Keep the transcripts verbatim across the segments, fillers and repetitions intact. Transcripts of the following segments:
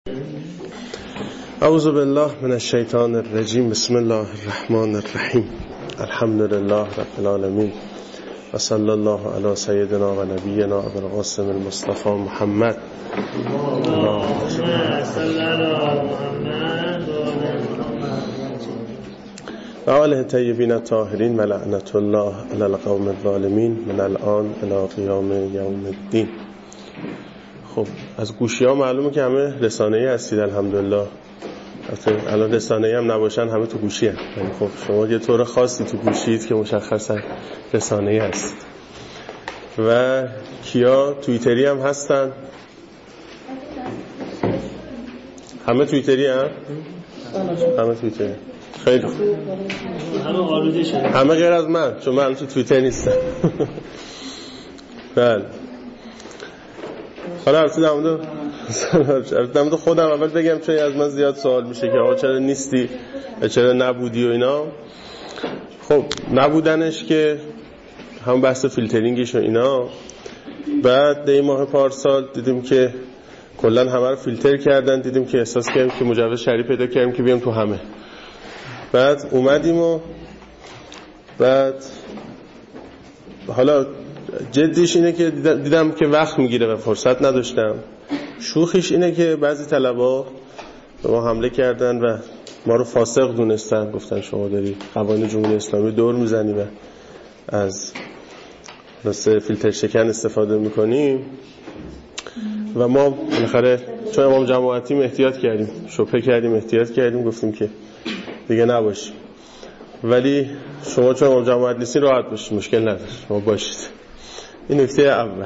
اعوذ بالله من الشیطان الرجیم. بسم الله الرحمن الرحیم. الحمد لله رب العالمین و صلی الله علی سیدنا و نبینا ابی القاسم المصطفى محمد. اللهم صل علی محمد و آله الطیبین الطاهرین و لعنت الله علی القوم الظالمین من الان الی قیام یوم الدین. خب از گوشی ها معلومه که همه رسانه‌ای هستید الحمدلله. الان رسانه‌ای هم نباشن همه تو گوشی هست. یعنی خب شما یه طور خاصی تو گوشید که مشخصا رسانه‌ای هست. و کیا توییتری هم هستن؟ همه توییتری هم؟ همه توییتری. خیلی خوب. همه آلوده شدن. همه غیر از من، چون من تو توییتر نیستم. بله. حالا البته در مورد در مورد خودم اول بگم، چون از من زیاد سوال میشه که آقا چرا نیستی و چرا نبودی و اینا. خب نبودنش که هم بحث فیلترینگش و اینا. بعد دی ماه پارسال دیدیم که کلا همه رو فیلتر کردن، دیدیم که احساس کردیم که مجوز شهری پیدا کردیم که بیام تو همه. بعد اومدیم و بعد حالا جدیش اینه که دیدم که وقت میگیره و فرصت نداشتم. شوخیش اینه که بعضی طلبا به ما حمله کردن و ما رو فاسق دونستن، گفتن شما داری قوانین جمهوری اسلامی دور میزنی و از واسه فیلتر شکن استفاده میکنیم. و ما بالاخره چون امام جماعتیم احتیاط کردیم، شبهه کردیم، احتیاط کردیم، گفتیم که دیگه نباشیم. ولی شما چون امام جماعت نیستین راحت باشید، مشکل نداره، شما باشید. این نکته اول.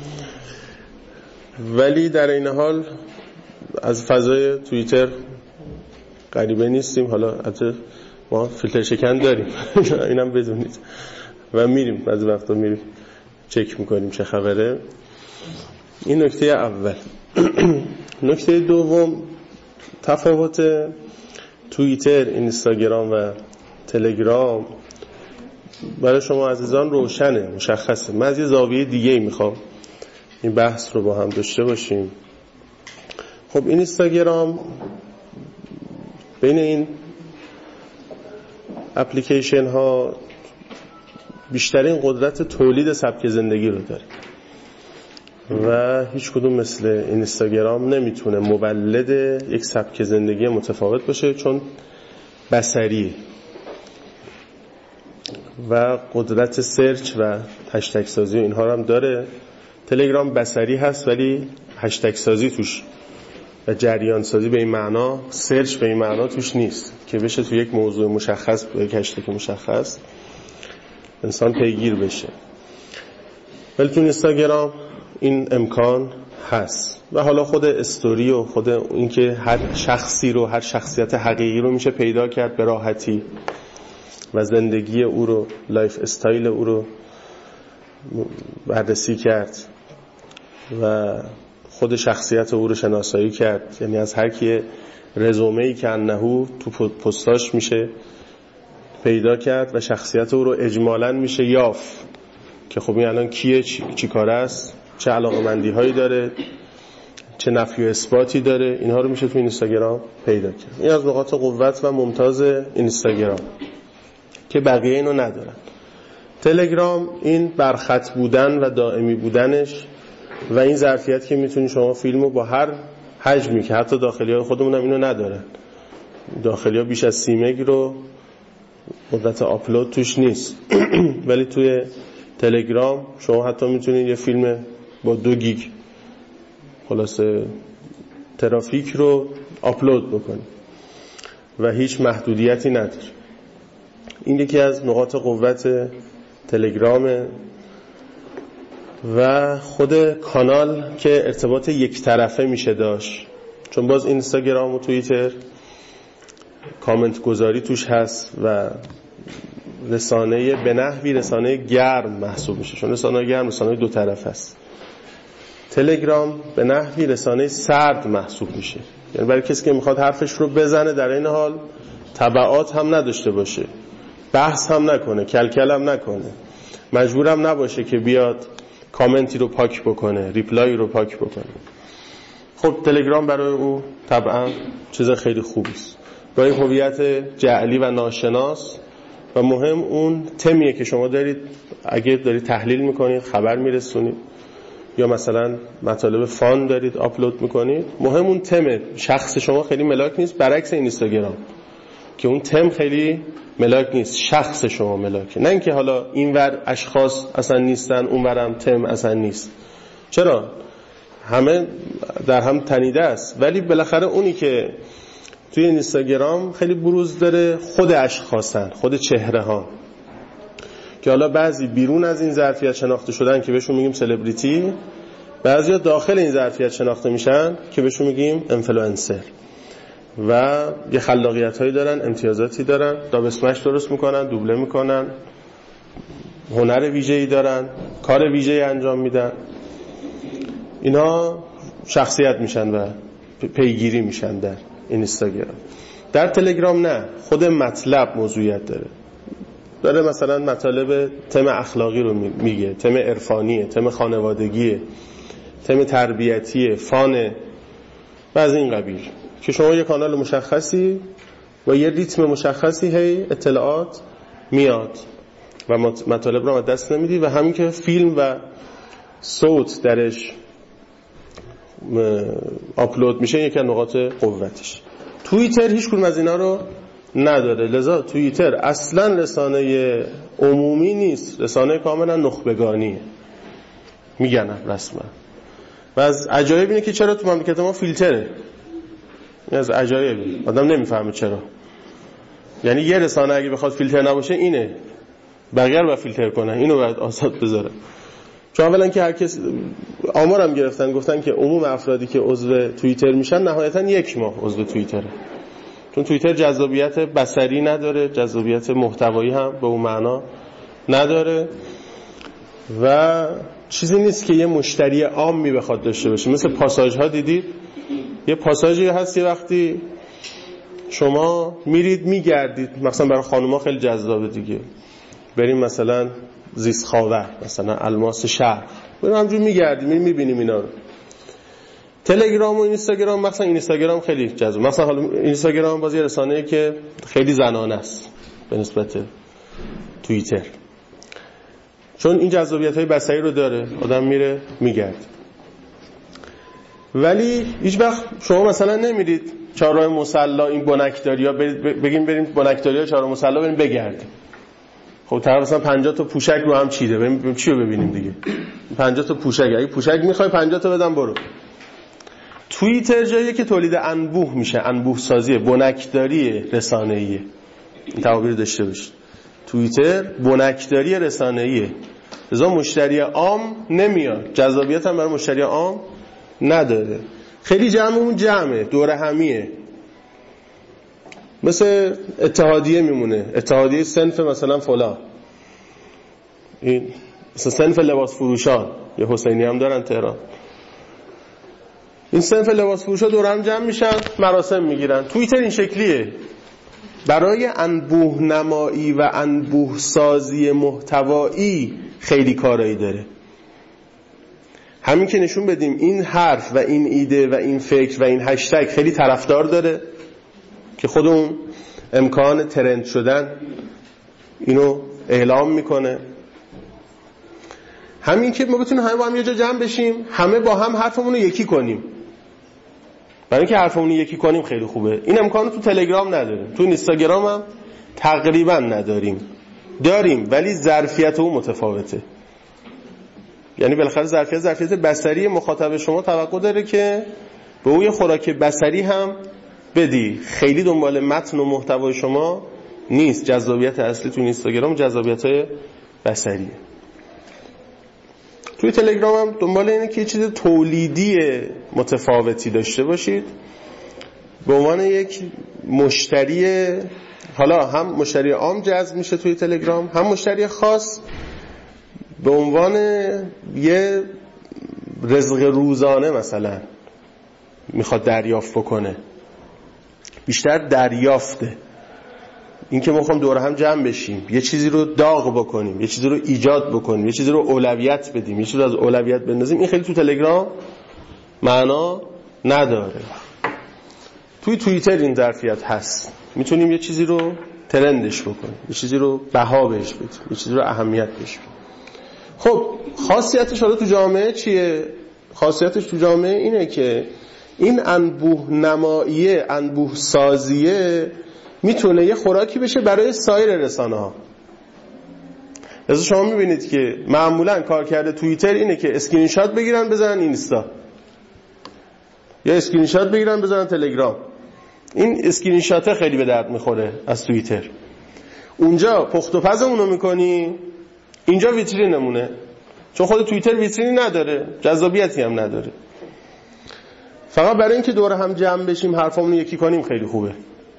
ولی در این حال از فضای توییتر غریبه نیستیم. حالا البته ما فیلتر شکن داریم اینم بدونید و میریم بعضی وقتا میریم چک میکنیم چه خبره. این نکته اول. نکته دوم، تفاوت توییتر، اینستاگرام و تلگرام برای شما عزیزان روشنه، مشخصه. من از یه زاویه دیگه ای میخوام این بحث رو با هم داشته باشیم. خب این اینستاگرام بین این اپلیکیشن ها بیشترین قدرت تولید سبک زندگی رو داره و هیچ کدوم مثل اینستاگرام نمیتونه مولد یک سبک زندگی متفاوت باشه، چون بصری و قدرت سرچ و هشتگ سازی و اینها هم داره. تلگرام بصری هست ولی هشتگ سازی توش و جریان سازی به این معنا، سرچ به این معنا توش نیست که بشه تو یک موضوع مشخص با یک هشتگ مشخص انسان پیگیر بشه. ولی تو اینستاگرام این امکان هست. و حالا خود استوری و خود اینکه هر شخصی رو، هر شخصیت حقیقی رو میشه پیدا کرد به راحتی و زندگی او رو، لایف استایل او رو بررسی کرد و خود شخصیت او رو شناسایی کرد. یعنی از هر کی رزومه‌ای که انهو تو پستاش میشه پیدا کرد و شخصیت او رو اجمالاً میشه یافت که خب این الان کیه، چی, چی کاره است، چه علاقمندی هایی داره، چه نفی و اثباتی داره. اینها رو میشه تو اینستاگرام پیدا کرد. این از نقاط قوت و ممتاز اینستاگرام که بقیه اینو ندارن. تلگرام این برخط بودن و دائمی بودنش و این ظرفیت که میتونی شما فیلمو با هر حجمی که حتی داخلی های خودمون هم اینو ندارن، داخلی ها بیش از سی مگ رو قدرت آپلود توش نیست ولی توی تلگرام شما حتی میتونید یه فیلم با دو گیگ خلاصه ترافیک رو آپلود بکنید و هیچ محدودیتی نداره. این یکی از نقاط قوت تلگرامه. و خود کانال که ارتباط یک طرفه میشه داشت، چون باز اینستاگرام و توییتر کامنت گذاری توش هست و رسانه به نحوی رسانه گرم محسوب میشه، چون رسانه گرم رسانه دو طرف هست. تلگرام به نحوی رسانه سرد محسوب میشه، یعنی برای کسی که میخواد حرفش رو بزنه در این حال تبعات هم نداشته باشه، بحث هم نکنه، کلکل هم نکنه، مجبورم نباشه که بیاد کامنتی رو پاک بکنه، ریپلای رو پاک بکنه. خب تلگرام برای او طبعا چیز خیلی خوبی است، با این هویت جعلی و ناشناس و مهم اون تمیه که شما دارید اگه دارید تحلیل میکنید، خبر میرسونید یا مثلا مطالب فان دارید آپلود میکنید، مهم اون تمه. شخص شما خیلی ملاک نیست، برعکس اینستاگرام که اون تم خیلی ملاک نیست، شخص شما ملاکه. نه اینکه حالا اینور اشخاص اصلا نیستن اونورم تم اصلا نیست. چرا؟ همه در هم تنیده است، ولی بالاخره اونی که توی اینستاگرام خیلی بروز داره خود اشخاصن، خود چهره ها، که حالا بعضی بیرون از این ظرفیت شناخته شدن که بهشون میگیم سلبریتی، بعضیا داخل این ظرفیت شناخته میشن که بهشون میگیم اینفلوئنسر و یه خلاقیت هایی دارن، امتیازاتی دارن، داب اسمش درست میکنن، دوبله میکنن، هنر ویژه‌ای دارن، کار ویژه‌ای انجام میدن. اینا شخصیت میشن و پیگیری میشن در اینستاگرام. در تلگرام نه، خود مطلب موضوعیت داره داره مثلا مطالب تم اخلاقی رو میگه، تم عرفانیه، تم خانوادگیه، تم تربیتیه، فانه و از این قبیل، که شما یه کانال مشخصی و یه ریتم مشخصی هی اطلاعات میاد و مطالب رو از دست نمیدی، و همین که فیلم و صوت درش آپلود میشه یکی از نقاط قوتش. توییتر هیچ کدوم از اینا رو نداره، لذا توییتر اصلا رسانه عمومی نیست، رسانه کاملا نخبگانیه، میگن رسما. و از عجایب اینه که چرا تو مملکت ما فیلتره. این از عجایبه، آدم نمیفهمه چرا. یعنی یه رسانه اگه بخواد فیلتر نباشه اینه، بقیه رو باید فیلتر کنه، اینو باید آزاد بذاره. چون اولا که هر کس آمارم گرفتن گفتن که عموم افرادی که عضو توییتر میشن نهایتا یک ماه عضو توییتره، چون توییتر جذابیت بصری نداره، جذابیت محتوایی هم به اون معنا نداره و چیزی نیست که یه مشتری عامی بخواد داشته باشه. مثل پاساژ ها دیدید، یه پاساژی هست یه وقتی شما میرید میگردید، مثلا برای خانوما خیلی جذابه دیگه، بریم مثلا زیست خاور، مثلا الماس شهر، بریم همجور میگردیم میبینیم اینا رو. تلگرام و اینستاگرام، مثلا اینستاگرام خیلی جذاب، مثلا حالا اینستاگرام بازی رسانه‌ای که خیلی زنانه است به نسبت توییتر، چون این جذابیت‌های بصری رو داره، آدم میره میگرد. ولی هیچ وقت شما مثلا نمیرید چهارراه مصلی این بنکداریا بگیم بریم بنکداریا چهارراه مصلی بریم بگردیم. خب طرف مثلا پنجاه تا پوشک رو هم چیده، بریم چی رو ببینیم دیگه؟ پنجاه تا پوشک، اگه پوشک میخوای پنجاه تا بدم برو. توییتر جاییه که تولید انبوه میشه، انبوه سازیه، بنکداری رسانه‌ایه. این تعابیر داشته باشید. توییتر بنکداری رسانه‌ایه. لذا مشتری عام نمیاد، جذابیت هم برای مشتری عام نداره. خیلی جمعمون جمعه، دوره همیه، مثل اتحادیه میمونه، اتحادیه صنف مثلا فلان، این مثلا صنف لباس فروشان، یه حسینی هم دارن تهران، این صنف لباس فروشا دور هم جمع میشن مراسم میگیرن. توییتر این شکلیه، برای انبوه نمایی و انبوه سازی محتوایی خیلی کارایی داره. همین که نشون بدیم این حرف و این ایده و این فکر و این هشتگ خیلی طرفدار داره که خودمون امکان ترند شدن اینو اعلام میکنه. همین که ما بتونیم همه با هم یه جا جمع بشیم، همه با هم حرفمون رو یکی کنیم. برای اینکه حرفمون رو یکی کنیم خیلی خوبه. این امکانو تو تلگرام نداریم، تو اینستاگرام هم تقریبا نداریم. داریم ولی ظرفیت اون متفاوته. یعنی بالاخره ظرفیت ظرفیت بصری مخاطب شما توقع داره که به اون یه خوراک بصری هم بدی. خیلی دنبال متن و محتوای شما نیست. جذابیت اصلی تو اینستاگرام جذابیت‌های بصریه. توی تلگرام هم دنبال اینه که یه چیز تولیدی متفاوتی داشته باشید به عنوان یک مشتری. حالا هم مشتری عام جذب میشه توی تلگرام، هم مشتری خاص به عنوان یه رزق روزانه مثلا میخواد دریافت بکنه، بیشتر دریافته. این که ما میخوام دور هم جمع بشیم، یه چیزی رو داغ بکنیم، یه چیزی رو ایجاد بکنیم، یه چیزی رو اولویت بدیم، یه چیزی رو از اولویت بندازیم، این خیلی تو تلگرام معنا نداره. توی توییتر این ظرفیت هست، میتونیم یه چیزی رو ترندش بکنیم، یه چیزی رو بها بهش بدیم، یه چیزی رو اهمیت بهش بدیم. خب خاصیتش حالا تو جامعه چیه؟ خاصیتش تو جامعه اینه که این انبوه نماییه، انبوه سازیه میتونه یه خوراکی بشه برای سایر رسانه ها. از شما میبینید که معمولا کارکرد توییتر اینه که اسکرین شات بگیرن بزنن اینستا، یا اسکرین شات بگیرن بزنن تلگرام. این اسکرین شات خیلی به درد میخوره از توییتر. اونجا پخت و پز اونو میکنی، اینجا ویترینمونه، چون خود توییتر ویترینی نداره، جذابیتی هم نداره. فقط برای اینکه دور هم جمع بشیم حرفامون یکی کنیم خیلی خوبه.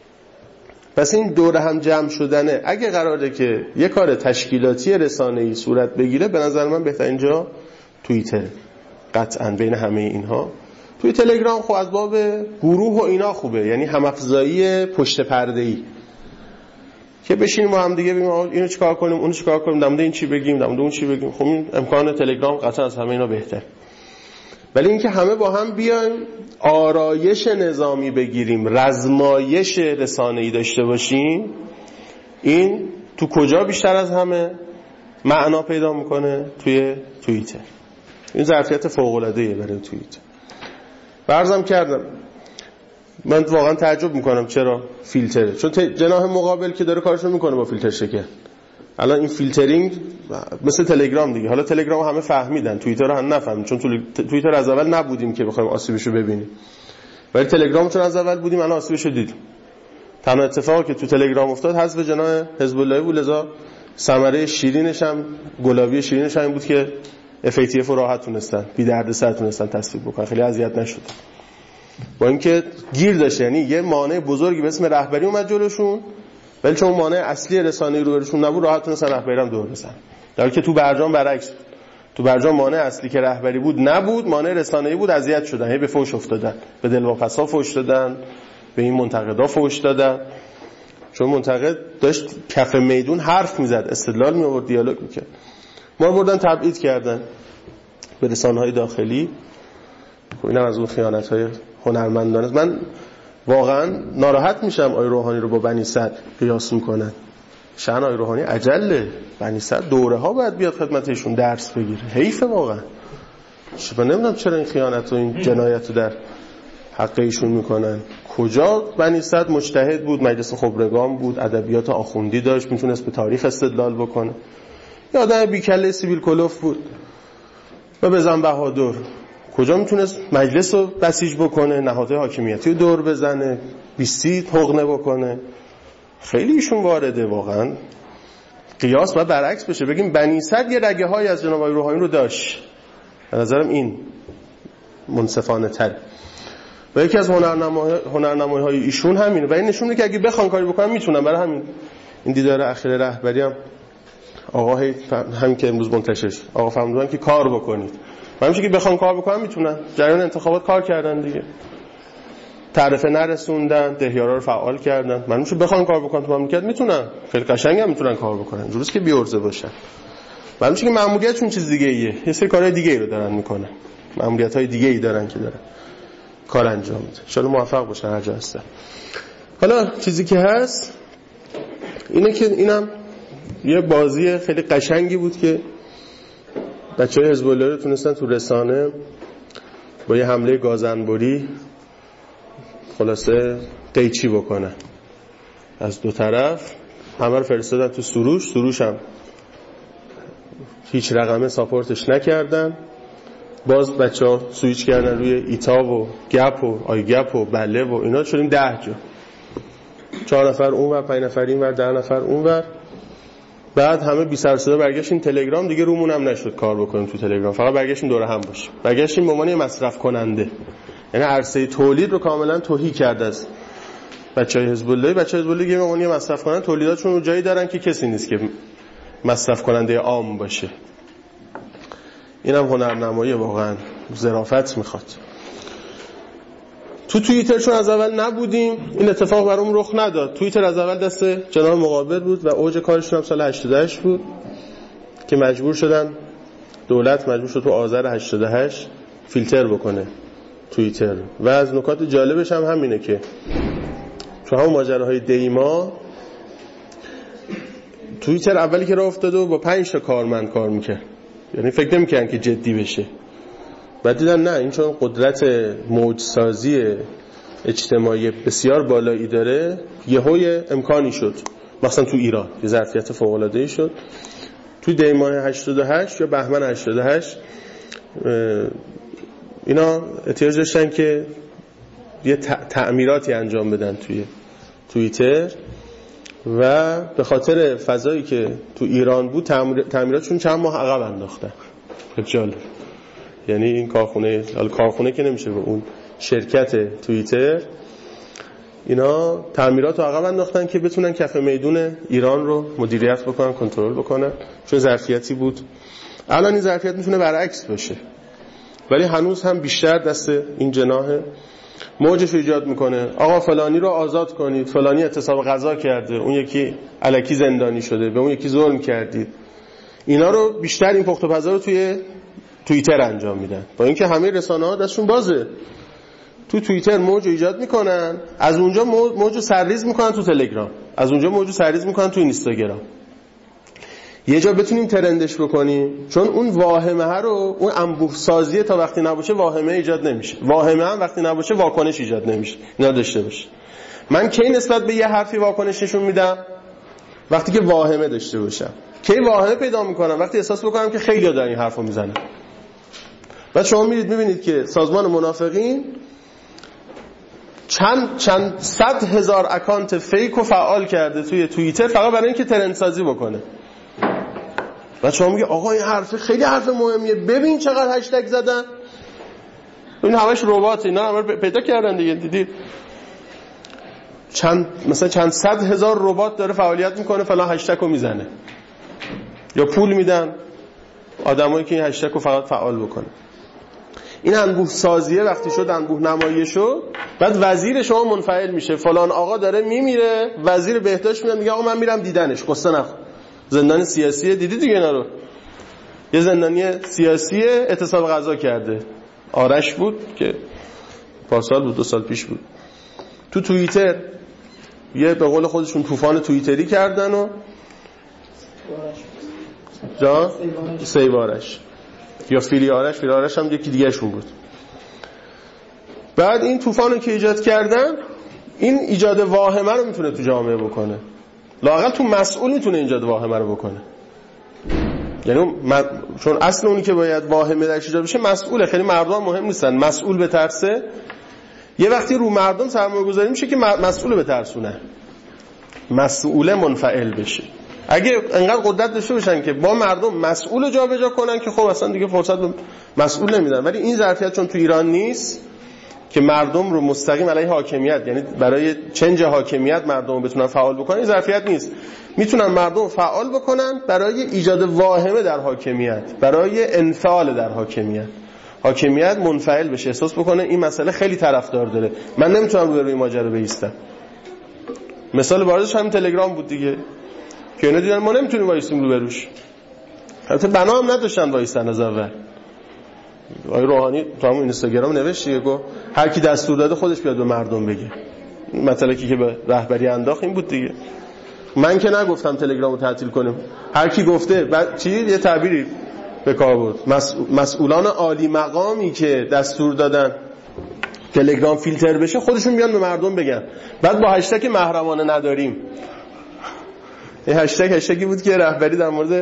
پس این دور هم جمع شدنه اگه قراره که یه کار تشکیلاتی رسانه‌ای صورت بگیره، به نظر من بهترین جا توییتر قطعاً بین همه اینها. توی تلگرام خب از باب گروه و اینا خوبه، یعنی هم‌افزایی پشت پرده‌ای که بشینیم با هم دیگه بگیم اینو چیکار کنیم، اونو چیکار کنیم، در مورد این چی بگیم، در مورد اون چی بگیم. خب این امکان تلگرام قطعاً از همه اینا بهتر. ولی اینکه همه با هم بیایم آرایش نظامی بگیریم، رزمایش رسانه‌ای داشته باشیم، این تو کجا بیشتر از همه معنا پیدا میکنه؟ توی توییتر. این ظرفیت فوق‌العاده‌ایه برای توییتر. برزم کردم من واقعا تعجب میکنم چرا فیلتره، چون جناح مقابل که داره کارشو میکنه با فیلتر شکن. الان این فیلترینگ مثل تلگرام دیگه، حالا تلگرام همه فهمیدن، توییتر رو هم نفهمید، چون تو توییتر از اول نبودیم که بخوایم آسیبشو ببینیم، ولی تلگرام چون از اول بودیم الان آسیبشو دیدیم. تنها اتفاقی که تو تلگرام افتاد حذف جناح حزب الله بود، لذا ثمره شیرینش هم گلابی شیرینش هم این بود که اف ای تی اف رو راحت تونستن بی دردسر تونستن تصویب بکنن، خیلی اذیت نشد. با اینکه گیر داشت، یعنی یه مانع بزرگی به اسم رهبری اومد جلوشون، ولی چون مانع اصلی رسانه‌ای رو برشون نبود راحت تونستن رهبری هم دور بزنن. در حالی که تو برجام برعکس، تو برجام مانع اصلی که رهبری بود نبود، مانع رسانه‌ای بود، اذیت شدن، هی به فوش افتادن، به دلواپس‌ها فوش دادن، به این منتقدا فوش دادن، چون منتقد داشت کف میدون حرف میزد، استدلال می آورد، دیالوگ میکرد. ما رو بردن تبعید کردن به رسانه‌های داخلی. خب اینم از اون خیانت‌های هنرمندانه. من واقعا ناراحت میشم آقای روحانی رو با بنی صدر قیاس میکنن. شأن آقای روحانی عجله، بنی صدر دوره ها باید بیاد خدمتشون درس بگیره. حیفه واقعا. من نمیدونم چرا این خیانت و این جنایت رو در حق ایشون میکنن. کجا بنی صدر مجتهد بود، مجلس خبرگان بود، ادبیات آخوندی داشت، میتونست به تاریخ استدلال بکنه. یه آدم بیکله سیبیل کلوف بود و بزن بهادر. کجا میتونست مجلس رو بسیج بکنه، نهادهای حاکمیتی رو دور بزنه، بیستی حقنه بکنه. خیلی ایشون وارده. واقعا قیاس باید برعکس بشه، بگیم بنی صدر یه رگه های از جناب آقای روحانی رو داشت. به نظرم این منصفانه تر. و یکی از هنرنمای هنرنمایی های ایشون همینه و این نشون میده که اگه بخوان کاری بکنن میتونن. برای همین این دیدار اخیر رهبری هم آقا همین که امروز منتشر شد، آقا فرمودن که کار بکنید. همین که بخوان کار بکنن میتونن. جریان انتخابات کار کردن دیگه، تعرفه نرسوندن، دهیارا رو فعال کردن. من میشه بخوان کار بکنن تو مملکت میتونن، خیلی قشنگ هم میتونن کار بکنن، جوریه که بی‌عرضه باشن. من میشه که ماموریتشون چیز دیگه ایه، یه سری کارهای دیگه ای رو دارن میکنن، ماموریت‌های دیگه ای دارن که دارن کار انجام میدن. ان شاءالله موفق باشن هر جا هستن. حالا چیزی که هست اینه که اینم یه بازی خیلی قشنگی بود که بچه‌های حزب الله تونستن تو رسانه با یه حمله گازنبوری خلاصه قیچی بکنن. از دو طرف همه رو فرستادن تو سروش، سروش هم هیچ رقمه ساپورتش نکردن. باز بچه‌ها سویچ کردن روی ایتا و گپ و آی گپ و بله و اینا، شدیم ده جا، چهار نفر اونور، پنج نفر اینور، ده نفر اونور. بعد همه بی سر صدا برگشتیم تلگرام، دیگه رومون هم نشد کار بکنیم تو تلگرام، فقط برگشتیم دوره هم باشیم. برگشتیم به عنوان مصرف کننده، یعنی عرصه تولید رو کاملا توهی کرد از بچهای حزب الله. بچهای حزب الله به عنوان مصرف کننده تولیداتشون رو جایی دارن که کسی نیست که مصرف کننده عام باشه. اینم هنرنمایی واقعا ظرافت میخواد. تو توییتر چون از اول نبودیم این اتفاق برام رخ نداد. توییتر از اول دست جناح مقابل بود و اوج کارشون هم سال هشتاد و هشت بود که مجبور شدن، دولت مجبور شد تو آذر هشتاد و هشت فیلتر بکنه توییتر. و از نکات جالبش هم همینه که تو همون ماجراهای دیما توییتر اولی که راه افتاد و با پنج تا کارمند کار میکرد، یعنی فکر نمیکردن که جدی بشه. بعد دیدن نه، این چون قدرت موج‌سازی اجتماعی بسیار بالایی داره، یهوی امکانی شد، مثلا تو ایران یه ظرفیت فوق‌العاده‌ای شد. توی دی ماه هشتاد و هشت یا بهمن هشتاد و هشت اینا احتیاج داشتن که یه تعمیراتی انجام بدن توی توییتر و به خاطر فضایی که تو ایران بود تعمیراتشون چند ماه عقب انداختن. جالب. یعنی این کارخونه، حالا کارخونه که نمیشه، به اون شرکت توییتر اینا تعمیرات رو عقب انداختن که بتونن کف میدون ایران رو مدیریت بکنن، کنترل بکنن، چون ظرفیتی بود. الان این ظرفیت میتونه برعکس باشه، ولی هنوز هم بیشتر دست این جناح موجش ایجاد میکنه. آقا فلانی رو آزاد کنید، فلانی اعتصاب غذا کرده، اون یکی الکی زندانی شده، به اون یکی ظلم کردید. اینا رو بیشتر این پخت و پزا رو توی توییتر انجام میدن، با اینکه همه رسانه‌ها دستشون بازه. تو توییتر موج ایجاد میکنن، از اونجا موجو سرریز میکنن تو تلگرام، از اونجا موجو سرریز میکنن تو اینستاگرام. یه جا بتونیم ترندش بکنیم، چون اون واهمه ها رو، اون انبوه سازی تا وقتی نباشه واهمه ایجاد نمیشه، واهمه هم وقتی نباشه واکنش ایجاد نمیشه. اینا داشته باشه. من کی نسبت به یه حرفی واکنش نشون میدم؟ وقتی که واهمه داشته باشم. کی واهمه پیدا میکنم؟ وقتی احساس بکنم که خیلی‌ها دارن این حرفو میزنن. بعد شما میرید میبینید که سازمان منافقین چند چند صد هزار اکانت فیک رو فعال کرده توی توییتر فقط برای اینکه ترند سازی بکنه. بعد شما میگه آقا این حرف خیلی حرف مهمیه، ببین چقدر هشتگ زدن. این همش ربات، اینا همه پیدا کردن دیگه. دیدید چند مثلا چند صد هزار ربات داره فعالیت میکنه، فلان هشتگ رو میزنه، یا پول میدن آدمایی که این هشتگ رو فقط فعال بکنه. این انبوه سازیه وقتی شد، انبوه نمایی شد، بعد وزیر شما منفعل میشه، فلان آقا داره میمیره، وزیر بهداشت میاد میگه آقا من میرم دیدنش، قصه نخور. زندانی سیاسیه، دیدی دیگه اینا رو. یه زندانی سیاسی اعتصاب غذا کرده، آرش بود که پارسال بود، دو سال پیش بود. تو توییتر یه به قول خودشون طوفان توییتری کردن و جا سیوارش یا فیلی آرش، فیلی آرش هم یکی دیگه شون بود. بعد این طوفانو که ایجاد کردن، این ایجاد واهمه رو میتونه تو جامعه بکنه، لااقل تو مسئول میتونه ایجاد واهمه رو بکنه. یعنی چون اصل اونی که باید واهمه درش ایجاد بشه مسئوله، خیلی مردم مهم نیستن. مسئول به ترسه، یه وقتی رو مردم سرمایه گذاری میشه که مسئول به ترسونه، مسئول منفعل بشه. اگه انقدر قدرت داشته باشن که با مردم مسئول جا به جا کنن که خب اصلا دیگه فرصت به مسئول نمیدن. ولی این ظرفیت چون تو ایران نیست که مردم رو مستقیم علیه حاکمیت، یعنی برای چنج حاکمیت مردم رو بتونن فعال بکنن، این ظرفیت نیست. میتونن مردم فعال بکنن برای ایجاد واهمه در حاکمیت، برای انفعال در حاکمیت. حاکمیت منفعل بشه، احساس بکنه این مسئله خیلی طرفدار داره، من نمیتونم روی روی ماجرا بایستم. مثال بارزش همین تلگرام بود دیگه، که اینا دیدن ما نمیتونیم وایسیم رو بروش. البته بنا هم نداشتن وایستن از اول. آقای روحانی تو همون اینستاگرام نوشت گفت هر کی دستور داده خودش بیاد به مردم بگه. مطلبی که به رهبری انداخت این بود دیگه. من که نگفتم تلگرامو تعطیل کنیم، هر کی گفته. بعد چی یه تعبیری به کار بود، مسئولان عالی مقامی که دستور دادن تلگرام فیلتر بشه خودشون بیان به مردم بگن. بعد با هشتگ محرمانه نداریم، این هشتگ هشتگی بود که رهبری در مورد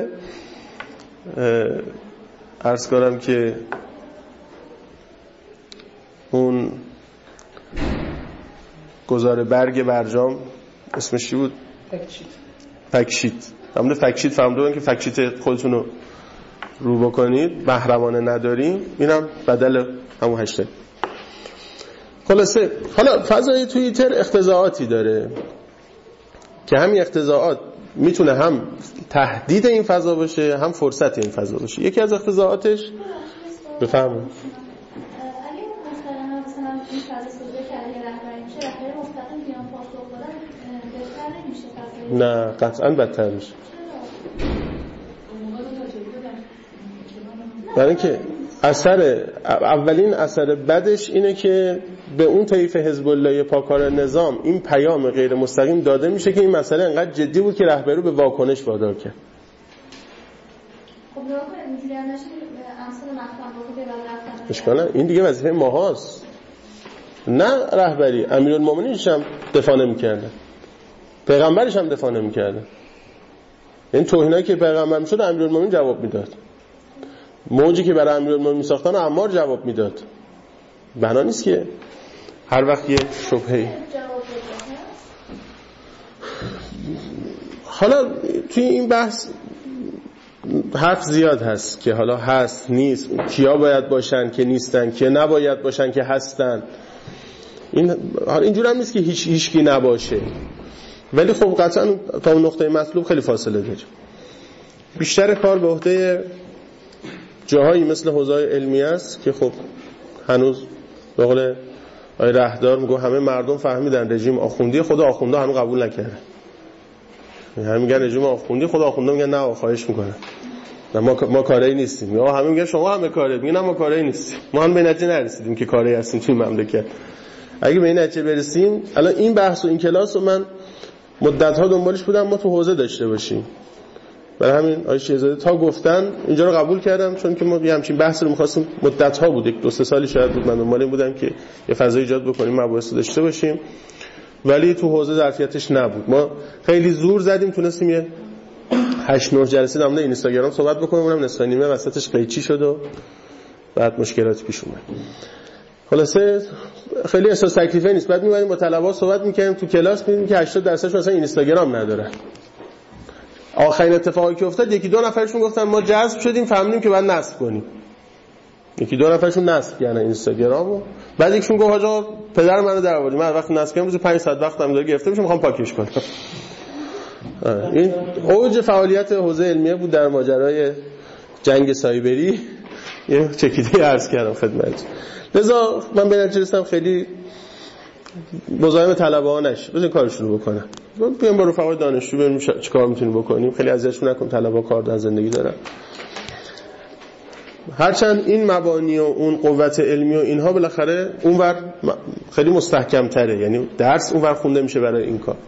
عرض کنم که اون گزاره برگ برجام اسمش چی بود؟ فکشیت. فکشیت. همون فکشیت فهمیدن که فکشیت خودتون رو رو بکنید، محرمانه نداریم. اینم بدل همون هشتگ. خلاصه حالا فضای توییتر اختزاعاتی داره که همین اختزاعات میتونه هم تهدید این فضا باشه هم فرصت این فضا باشه. یکی از اختزاعاتش بفهمم اگه مثلا مثلا این فضا سازی کرده رهبری میشه، رهبری مستقیم بیان پاسخ بدن بهتر نمیشه؟ نه قطعا بدتر میشه. برای اینکه اثر اولین اثر بدش اینه که به اون طیف حزب الله پاکار نظام این پیام غیر مستقیم داده میشه که این مسئله انقدر جدی بود که رهبری رو به واکنش وادار کرد. خب نگاه کنید اینجوری هم نشه امثال مختم با خود رفتن اشکاله این دیگه وظیفه ماهاست، نه رهبری. امیرالمومنینش هم دفاع نمی‌کردن، پیغمبرش هم دفاع نمی‌کردن. این توهینایی که پیغمبر میشد امیرالمومنین جواب میداد، موجی که برای امیرالمومنین میساختن عمار جواب میداد. بنا نیست که هر وقت یه شبهه‌ای. حالا توی این بحث حرف زیاد هست که حالا هست نیست، کیا باید باشن که نیستن، کیا نباید باشن که هستن. این حالا اینجوری هم نیست که هیچ هیچکی نباشه، ولی خب قطعا تا اون نقطه مطلوب خیلی فاصله داره. بیشتر کار به عهده جاهایی مثل حوزه‌های علمی است که خب هنوز به قول آقای رهدار میگه همه مردم فهمیدن رژیم آخوندی، خدا آخونده هنوز قبول نکرده. همه میگن رژیم آخوندی، خدا آخونده میگن نه خواهش میکنن ما ما کاری نیستیم. یا همه میگن شما همه کاره، میگن ما کاری نیستیم. ما هم به نتیجه نرسیدیم که کاری هستیم توی مملکت. اگه به این نتیجه برسیم، الان این بحث و این کلاس رو من مدت‌ها دنبالش بودم ما تو حوزه داشته باشیم. برای همین آقای شهزاده تا گفتن اینجا رو قبول کردم، چون که ما یه همچین بحث رو می‌خواستیم مدت‌ها بود، یک دو سه سالی شاید بود من دنبال این بودم که یه فضای ایجاد بکنیم، مباحث داشته باشیم، ولی تو حوزه ظرفیتش نبود. ما خیلی زور زدیم تونستیم یه هشت نه جلسه در مورد اینستاگرام صحبت بکنیم، اونم نصف نیمه وسطش قیچی شد و بعد مشکلات پیش اومد. خلاصه خیلی احساس تکلیفی نیست. بعد می‌بریم با طلبه‌ها صحبت می‌کنیم تو کلاس، می‌بینیم که هشتاد درصدشون اصلا اینستاگرام ندارن. آخرین اتفاقی که افتاد یکی دو نفرشون گفتن ما جذب شدیم فهمیدیم که باید نصب کنیم. یکی دو نفرشون نصب کردن اینستاگرامو. بعد یکیشون گفت آقا پدر منو در آوردی، من وقتی نصب کردم روز پنج ساعت وقتم داره گرفته میشه میخوام پاکش کنم. این اوج فعالیت حوزه علمیه بود در ماجرای جنگ سایبری. یه چکیده عرض کردم خدمت. لذا من به نتیجه رسیدم خیلی مزاحم طلبه ها نشه، بزن کارشون رو بکنن. بیام با رفقای دانشجو ببینیم چیکار میتونیم بکنیم. خیلی اذیتشون نکن، طلبه کار در زندگی دارن. هرچند این مبانی و اون قوت علمی و اینها بالاخره اونور خیلی مستحکم تره، یعنی درس اونور خونده میشه برای این کار.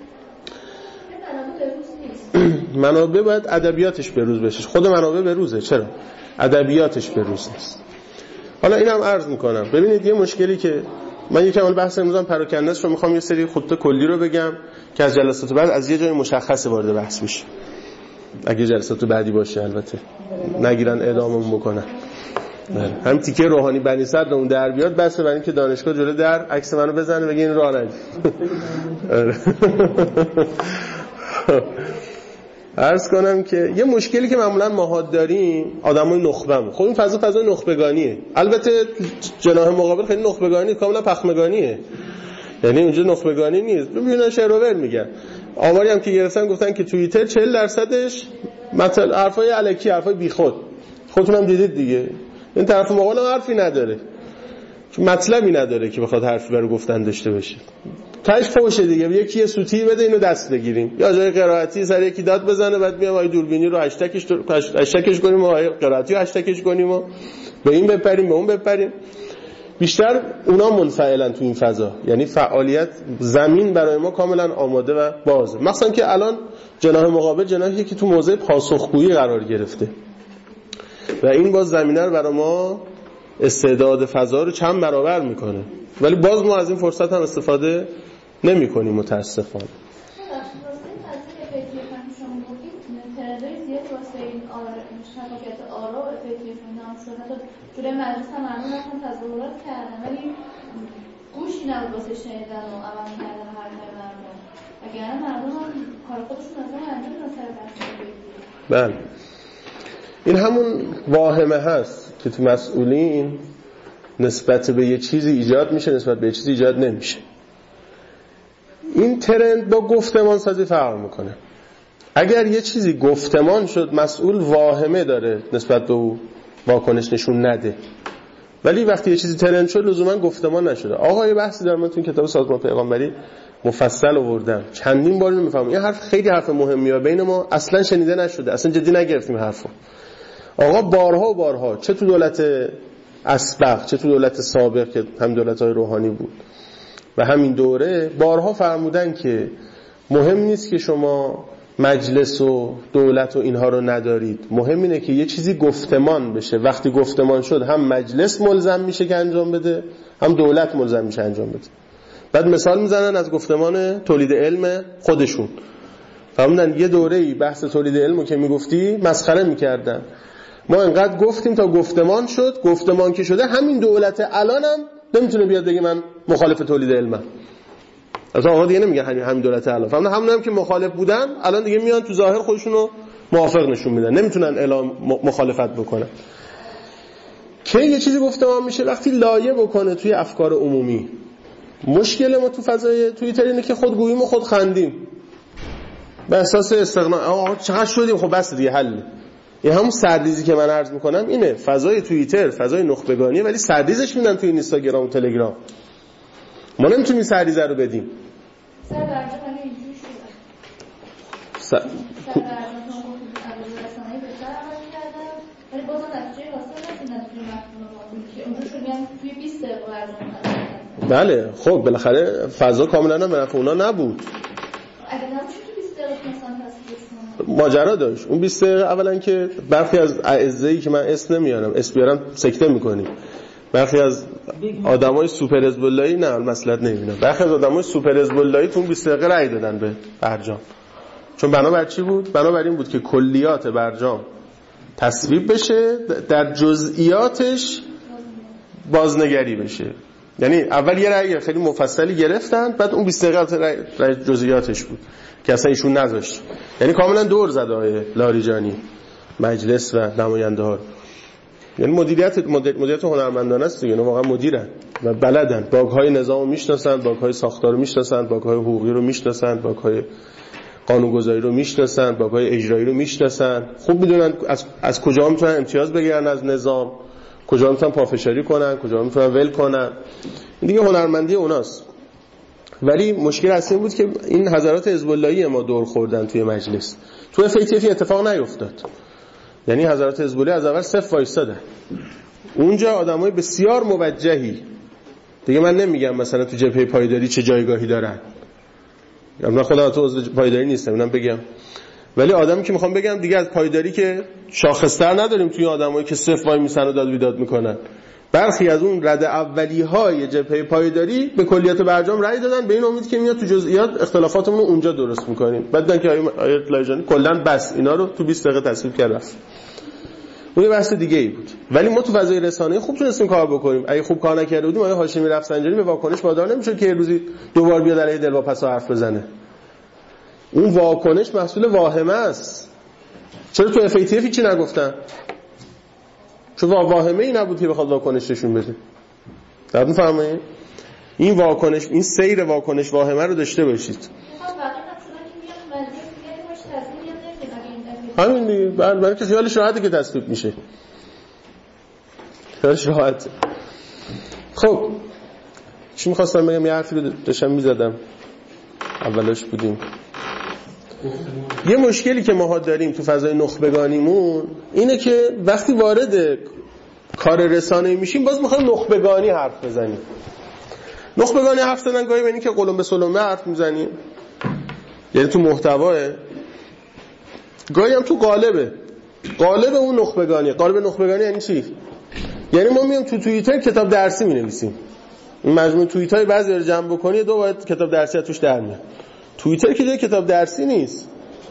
منابع باید ادبیاتش به روز بشه. خود منابع به روزه، چرا؟ ادبیاتش به روز نیست. حالا اینم عرض میکنم. ببینید یه مشکلی که من یکم اول بحث امروزم پراکنده است، رو میخوام یه سری خطوط کلی رو بگم که از جلسات بعد از یه جای مشخص وارد بحث بشه. اگه جلسات بعدی باشه البته نگیرن اعداممون بکنن. هم تیکه روحانی بنی صدر اون در بیاد بس برای اینکه دانشگاه جلوی در عکس منو بزنه بگه این راه نری. عرض کنم که یه مشکلی که معمولا ماها داریم آدمای نخبه‌مون، خب این فضا فضای نخبگانیه. البته جناح مقابل خیلی نخبگانی کاملا پخمگانیه، یعنی اونجا نخبگانی نیست. ببینن شعرور میگن، آماری هم که گرفتن گفتن که توییتر چهل درصدش مثلا حرفای الکی، حرفای بیخود. خودتون هم دیدید دیگه، این طرف مقابل حرفی نداره، مطلبی نداره که بخواد حرفی برای گفتن داشته باشه. تاش فوشه دیگه، یکی یه سوتی بده اینو دست بگیریم، یا جای قرائتی سر یکی داد بزنه بعد میام آی دوربینی رو هشتگش هشتگش کنیم و آی قرائتی رو هشتگش کنیم و به این بپریم به اون بپریم. بیشتر اونا منفعلن تو این فضا، یعنی فعالیت زمین برای ما کاملا آماده و بازه. مثلا که الان جناح مقابل جناحی که تو موضع پاسخگویی قرار گرفته و این باز زمینه رو برای ما استعداد فضا رو چند برابر میکنه، ولی باز ما از این فرصت هم استفاده نمی کنیم متاسفانه. جوری مجلس هم معلوم نکنم تظاهرات کردن ولی گوشی نبود واسه شنیدن و عمل کردن حرفای مردم. اگر مردم هم کار خودشون اصلا انجام نسر بسید. بله این همون واهمه هست که تو مسئولین نسبت به یه چیزی ایجاد میشه، نسبت به یه چیزی ایجاد نمیشه. این ترند با گفتمان سازی فرق میکنه. اگر یه چیزی گفتمان شد مسئول واهمه داره نسبت به او واکنش نشون نده، ولی وقتی یه چیزی ترند شد لزوما گفتمان نشده. آقا یه بحثی دارم من تو این کتاب سازمان پیغامبری مفصل آوردم، چندین بار اینو میفهمم این حرف خیلی حرف مهمیه بین ما اصلا شنیده نشده، اصلا جدی نگرفتیم حرفو. آقا بارها و بارها چه تو دولت اسبق چه تو دولت سابق که هم دولت‌های روحانی بود و همین دوره بارها فرمودن که مهم نیست که شما مجلس و دولت و اینها رو ندارید، مهم اینه که یه چیزی گفتمان بشه. وقتی گفتمان شد هم مجلس ملزم میشه که انجام بده، هم دولت ملزم میشه انجام بده. بعد مثال میزنن از گفتمان تولید علم خودشون. فرمودن یه دوره‌ای بحث تولید علمو که میگفتی مسخره میکردن، ما انقدر گفتیم تا گفتمان شد، گفتمان که شده همین دولت الانم نمیتونه بیاد بگه من مخالف تولید علمم. اصلا آقا دیگه نمیگن همین همین دولت الان، فهمیدن همون هم که مخالف بودن الان دیگه میان تو ظاهر خودشونو موافق نشون میدن، نمیتونن اعلام مخالفت بکنن. که یه چیزی گفتمان میشه وقتی لایه بکنه توی افکار عمومی. مشکل ما تو فضای توییتر اینه که خودگوییم و خود خندیم به اساس استغنا. آقا چقدر شدیم، خب بس دیگه حل. این همون سرریزی که من عرض میکنم اینه، فضای توییتر فضای نخبگانیه ولی سرریزش میدن توی اینستاگرام و تلگرام. ما نمیتونیم سرریزه رو بدیم. سر برجام ولی اینجوری شده. سر سر برجام تو رسانه‌ای بهتر عمل کردن ولی بازم نتیجه واسه نمیدن توی مفهوم قانونی که اونجا شدن توی بیست دقیقه برجام. بله خب بالاخره فضا کاملا هم به نفع اونا نبود. اگه نبود چطور بیست دقیقه مثلا تصویر کنم؟ ماجرا داشت. اون بیست دقیقه اولا که برخی از اعزایی که من اسم نمیارم، اسم بیارم سکته میکنیم. برخی از آدمای سوپر حزب اللهی نه مسئلت نمیبینم. برخی از آدمای سوپر حزب اللهی تو اون بیست دقیقه رأی دادن به برجام. چون بنابر چی بود؟ بنابر این بود که کلیات برجام تصویب بشه، در جزئیاتش بازنگری بشه. یعنی اول یه رأی خیلی مفصلی گرفتن، بعد اون بیست دقیقه رأی, رأی جزئیاتش بود که اصلا ایشون نذاشت. یعنی کاملا دور زد آقای لاریجانی مجلس و نماینده ها. یعنی مدیریت مدیریت هنرمندانه است دیگه، واقعا مدیرن و بلدن، باگ‌های نظامو میشناسن، باگ‌های ساختار رو میشناسن، باگ‌های حقوقی رو میشناسن، باگ‌های قانونگذاری رو میشناسن، باگ‌های اجرایی رو میشناسن. خوب میدونن از از کجا میتونن امتیاز بگیرن از نظام، کجا میتونن پافشاری کنن، کجا میتونن ول کنن. این دیگه هنرمندی اوناست. ولی مشکل اصلی بود که این حضرات حزب اللهی ما دور خوردن توی مجلس. تو اف ای تی اف اتفاق نیفتاد. یعنی حضرات حزب الله از اول صف وایسادن. اونجا آدمای بسیار موجهی، دیگه من نمیگم مثلا تو جبهه پایداری چه جایگاهی دارن، من خودم تو عضو پایداری نیستم اینم بگم، ولی آدمی که میخوام بگم دیگه از پایداری که شاخص‌تر نداریم توی آدمایی که صف وای میسن و داد بیداد میکنن. برخی از اون رده اولیهای جبهه پایداری به کلیات برجام رأی دادن به این امید که میاد تو جزئیات اختلافاتمون رو اونجا درست میکنیم. بعد دیدن که آیت لایجانی کلا بس اینا رو تو بیست دقیقه تصویب کرد رفت. اون بحث دیگه ای بود. ولی ما تو فضای رسانه‌ای خوب تونستیم کار بکنیم. اگه خوب کار نکرده بودیم آقای هاشمی رفسنجانی به واکنش وادار نمیشد که یه روزی دوبار بیاد علیه دلواپسا حرف بزنه. اون واکنش محصول واهمه است. چرا تو اف ای تی اف چی نگفتن؟ چون واهمه ای نبود که بخواد واکنش نشون بده. درست می‌فهمید؟ این واکنش، این سیر واکنش واهمه رو داشته باشید. همین دیگه، برای که خیالش راحته که تصویب میشه. خیالش راحته. خب چی می‌خواستم بگم؟ یه حرفی رو داشتم می‌زدم. اولاش بودیم. یه مشکلی که ما داریم تو فضای نخبگانیمون اینه که وقتی وارد کار رسانه‌ای میشیم باز می‌خوایم نخبگانی حرف بزنیم. نخبگانی حرف زدن گاهی به این که قلم به سلمه حرف میزنیم، یعنی تو محتواه، گاهی هم تو قالبه. قالب اون نخبگانی. قالب نخبگانی یعنی چی؟ یعنی ما میام تو توییتر کتاب درسی می‌نویسیم. این مجموعه توییت‌های بعضی رو جمع بکنی دو باید کتاب درسی توش در میاد. توییتر که دیگه کتاب درسی نیست.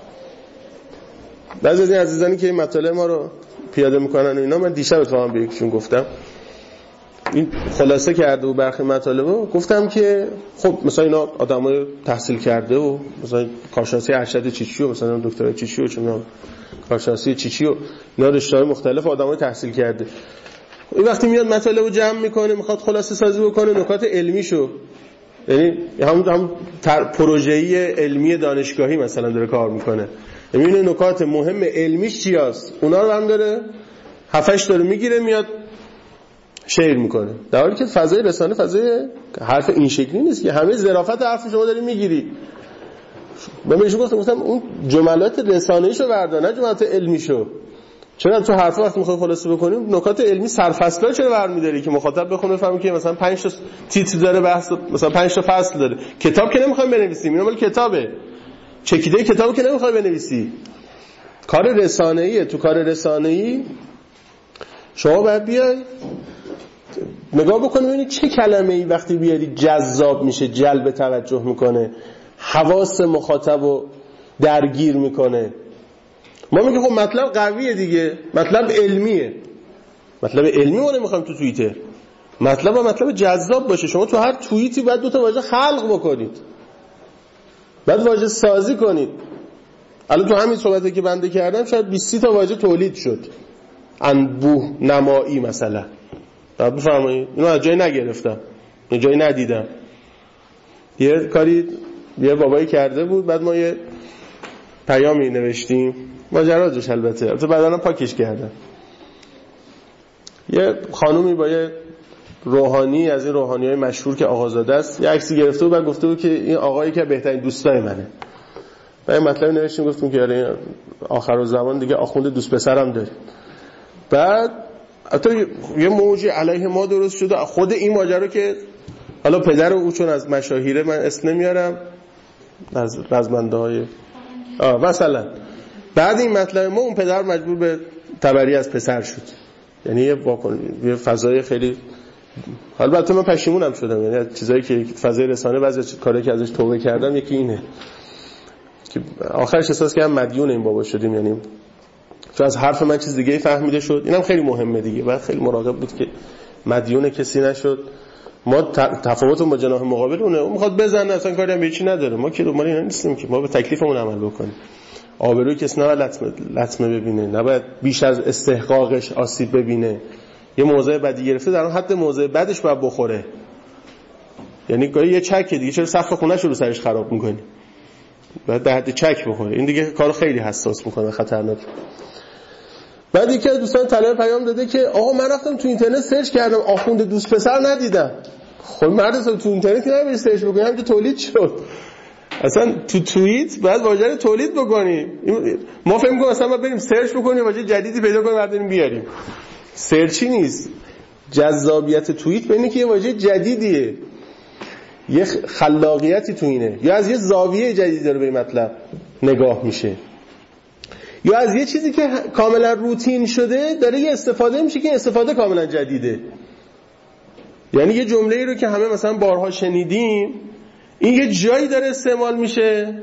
بعضی از این عزیزانی که این مطالب ما رو پیاده میکنن و اینا، من دیشب اتفاقا به یکیشون گفتم، این خلاصه کرده و برخی مطالبو گفتم که خب مثلا اینا آدمای تحصیل کرده و مثلا کارشناسی ارشد چیچی و مثلا دکترای چیچی و چون کارشناسی چیچی و اینا رشته‌های مختلف آدمای تحصیل کرده، این وقتی میاد مطالبو جمع میکنه میخواد خلاصه سازی بکنه نکات علمیشو، یعنی هم هم پروژه‌ای علمی دانشگاهی مثلا داره کار میکنه، یعنی نکات مهم علمیش چیاست اونا رو هم داره هفتش داره میگیره میاد شیر میکنه، در حالی که فضای رسانه فضای حرف این شکلی نیست که همه ظرافت حرف شما داری میگیری. من بهشون گفتم گفتم اون جملات رسانه‌ایشو بردار نه جملات علمیشو. چرا تو حرفا وقتی میخوای خلاصه بکنیم نکات علمی سرفصلا چرا برمی‌داری که مخاطب بخونه بفهمه که مثلا پنج تا تیتر داره بحث، مثلا پنج تا فصل داره. کتاب که نمیخوایم بنویسیم، اینا مال کتابه. چکیده کتابو که نمیخوای بنویسی. کار رسانه‌ایه. تو کار رسانه‌ای شما باید بیای نگاه بکنی ببینید چه کلمه‌ای وقتی بیاری جذاب میشه، جلب توجه میکنه، حواس مخاطبو درگیر میکنه. ما میگیم خب مطلب قویه دیگه، مطلب علمیه. مطلب علمی ما نمیخوایم تو توییتر. مطلب با مطلب جذاب باشه. شما تو هر توییتی باید دو تا واژه خلق بکنید. بعد واژه سازی کنید. الان تو همین صحبتی که بنده کردم شاید بیست تا واژه تولید شد. انبوه نمایی مثلا. بعد بفرمایید اینو از جایی نگرفتم. یه جایی ندیدم. یه کاری یه بابایی کرده بود، بعد ما یه پیامی نوشتیم. ماجراش البته البته بعداً پاکش کردم. یه خانومی با یه روحانی از این روحانیای مشهور که آقازاده است یه عکسی گرفته بود، بعد گفته بود که این آقایی که بهترین دوستای منه. بعد مطلب نوشتیم گفتیم که آره آخرالزمان دیگه آخوند دوست پسرم داره. بعد حتی یه موجی علیه ما درست شده. خود این ماجرا که حالا پدر او چون از مشاهیره من اسم نمیارم از رزمنده‌های آ مثلا بعد این مطلب ما اون پدر مجبور به تبری از پسر شد. یعنی یه واقعا یه فضای خیلی البته من پشیمونم شدم. یعنی چیزایی که فضای رسانه بعضی کارهایی که ازش توبه کردم یکی اینه که آخرش احساس کردم مدیون این بابا شدیم. یعنی چون از حرف من چیز دیگه فهمیده شد. اینم خیلی مهمه دیگه. بعد خیلی مراقب بود که مدیون کسی نشد. ما تفاوتمون با جناح مقابل اونه. اون میخواد بزنه اصلا کاری هم به چی نداره. ما که دنبال اینا نیستیم که ما به تکلیفمون عمل بکنیم. آبروی کسی نباید لطمه لطمه ببینه، نباید بیش از استحقاقش آسیب ببینه. یه موضع بدی گرفته در اون حد موضع بدش باید بخوره. یعنی گاهی یه چک دیگه چرا سقف خونه‌شو رو سرش خراب می‌کنی؟ باید در حد چک بخوره. این دیگه کارو خیلی حساس می‌کنه، خطرناک. بعد یکی از دوستان طلب پیام داده که آقا من رفتم تو اینترنت سرچ کردم آخوند دوست پسر ندیدم. خب مرد تو اینترنت که نمی‌ری سرچ بکنی، همینجا تولید شد. اصلا تو توییت بعد واژه رو تولید بکنی. ما فکر می‌کنیم مثلا ما بریم سرچ بکنیم واژه جدیدی پیدا کنیم بعد بریم بیاریم. سرچی نیست. جذابیت توییت ببینید که یه واژه جدیدیه، یه خلاقیتی تو اینه، یا از یه زاویه جدیدی داره به این مطلب نگاه میشه، یا از یه چیزی که کاملا روتین شده داره یه استفاده میشه که استفاده کاملا جدیده. یعنی یه جمله‌ای رو که همه مثلا بارها شنیدیم این یه جایی داره استعمال میشه.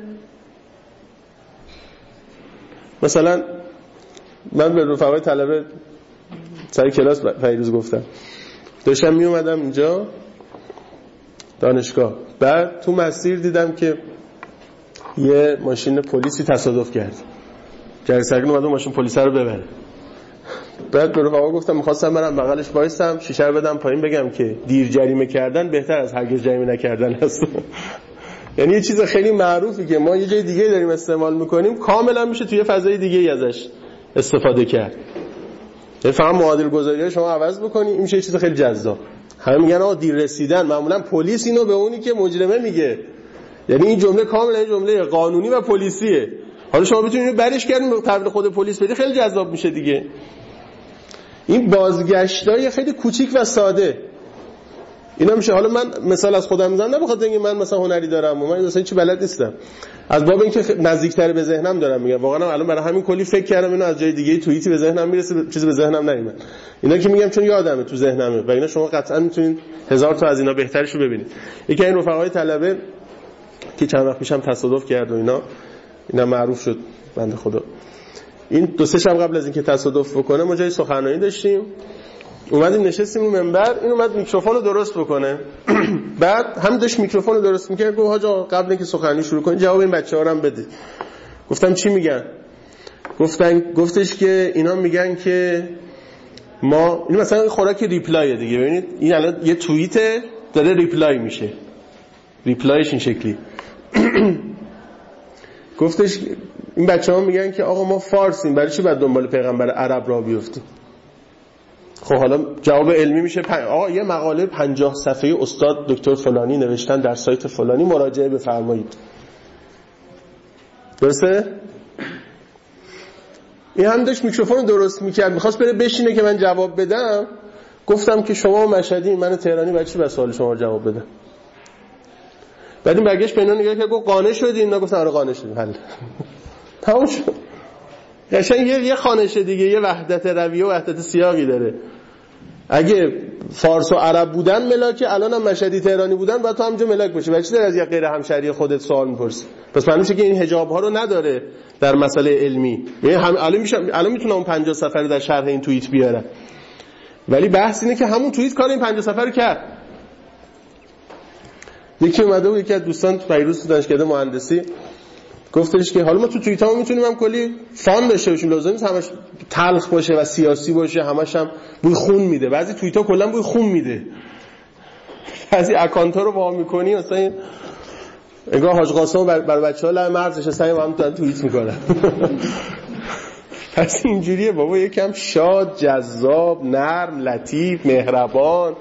مثلا من به رفقای طلبه سر کلاس فیروز گفتم داشتم می اومدم اینجا دانشگاه، بعد تو مسیر دیدم که یه ماشین پلیسی تصادف کرد. جریسرگین اومد اون ماشین پلیس رو ببره. بعد به رفقا گفتم می‌خواستم برم بغلش وایسم شیشه رو بدم پایین بگم که دیر جریمه کردن بهتر از هرگز جریمه نکردن است. یعنی یه چیز خیلی معروفی که ما یه جای دیگه داریم استعمال می‌کنیم کاملا میشه توی فضای دیگه‌ای ازش استفاده کرد. یعنی فقط معادل گذاری شما عوض بکنی این میشه یه چیز خیلی جذاب. همه میگن آقا دیر رسیدن، معمولا پلیس اینو به اونی که مجرمه میگه. یعنی این جمله کاملا جمله قانونی و پلیسیه. حالا شما بتونید اینو برش کردین تحویل خود پلیس بدی خیلی جذاب میشه دیگه. این بازگشتای خیلی کوچیک و ساده اینا میشه. حالا من مثال از خودم میزنم، نه بخاطر اینکه من مثلا هنری دارم و من مثلا چی بلد نیستم، از باب اینکه نزدیکتر به ذهنم دارم میگم. واقعا الان برای همین کلی فکر کردم اینو از جای دیگه توییتی به ذهنم میرسه چیزی به ذهنم نمیاد. اینا که میگم چون یادمه تو ذهنمه و اینا شما قطعا میتونید هزار تا از اینا بهترشو ببینید. یکی این رفقای طلبه که چند وقت پیشم تصادف کرد و اینا اینا معروف شد بنده خدا. این دو سه شب قبل از اینکه تصادف بکنه ما جای سخنرانی داشتیم، اومدیم نشستیم رو منبر، این اومد میکروفون رو درست بکنه. بعد هم داشت میکروفون رو درست میکرد گفت حاجا قبل اینکه سخنرانی شروع کنید جواب این بچه‌ها رو هم بده. گفتم چی میگن؟ گفتن گفتش که اینا میگن که ما این مثلا خوراک ریپلای دیگه. ببینید این الان یه توییته داره ریپلای میشه، ریپلایش این شکلی. گفتش این بچه‌ها میگن که آقا ما فارسیم، برای چی باید دنبال پیغمبر عرب را بیفتیم؟ خب حالا جواب علمی میشه پن... آقا یه مقاله پنجاه صفحه‌ای استاد دکتر فلانی نوشتن در سایت فلانی مراجعه بفرمایید. درسته؟ این هم داشت میکروفون درست میکرد، میخواست بره بشینه که من جواب بدم. گفتم که شما مشهدی، من تهرانی، بچه بس سوال شما رو جواب بدم. بعد این برگشت به اینا نگاه کرد، گفت قانع شدی؟ اینا گفتن آره قانع شدیم. حل تموم شد. قشنگ یه یه خانشه دیگه، یه وحدت رویه و وحدت سیاقی داره. اگه فارس و عرب بودن ملاکه، الان هم مشهدی تهرانی بودن باید تو همونجا ملاک باشه. بچه در از یک غیر همشهری خودت سوال می‌پرسی؟ پس معلومه که این حجاب ها رو نداره در مسئله علمی. یعنی هم الان میشه الان میتونم اون پنجاه صفحه در شرح این توییت بیارم، ولی بحث اینه که همون توییت کار این پنجاه صفحه رو کرد. یکی اومده بود، یکی از دوستان تو پیروز دانشکده مهندسی گفتش که حالا ما تو توییتامون میتونیم هم کلی فان داشته باشیم، لازم نیست همش تلخ باشه و سیاسی باشه، همش هم بوی خون میده. بعضی توییتا کلا بوی خون میده، بعضی اکانتا رو وا میکنی مثلا این انگار حاج قاسم بر, بر بچه‌ها لای مرزش سعی هم تو توییت میکنه. پس اینجوریه بابا، یکم شاد، جذاب، نرم، لطیف، مهربان.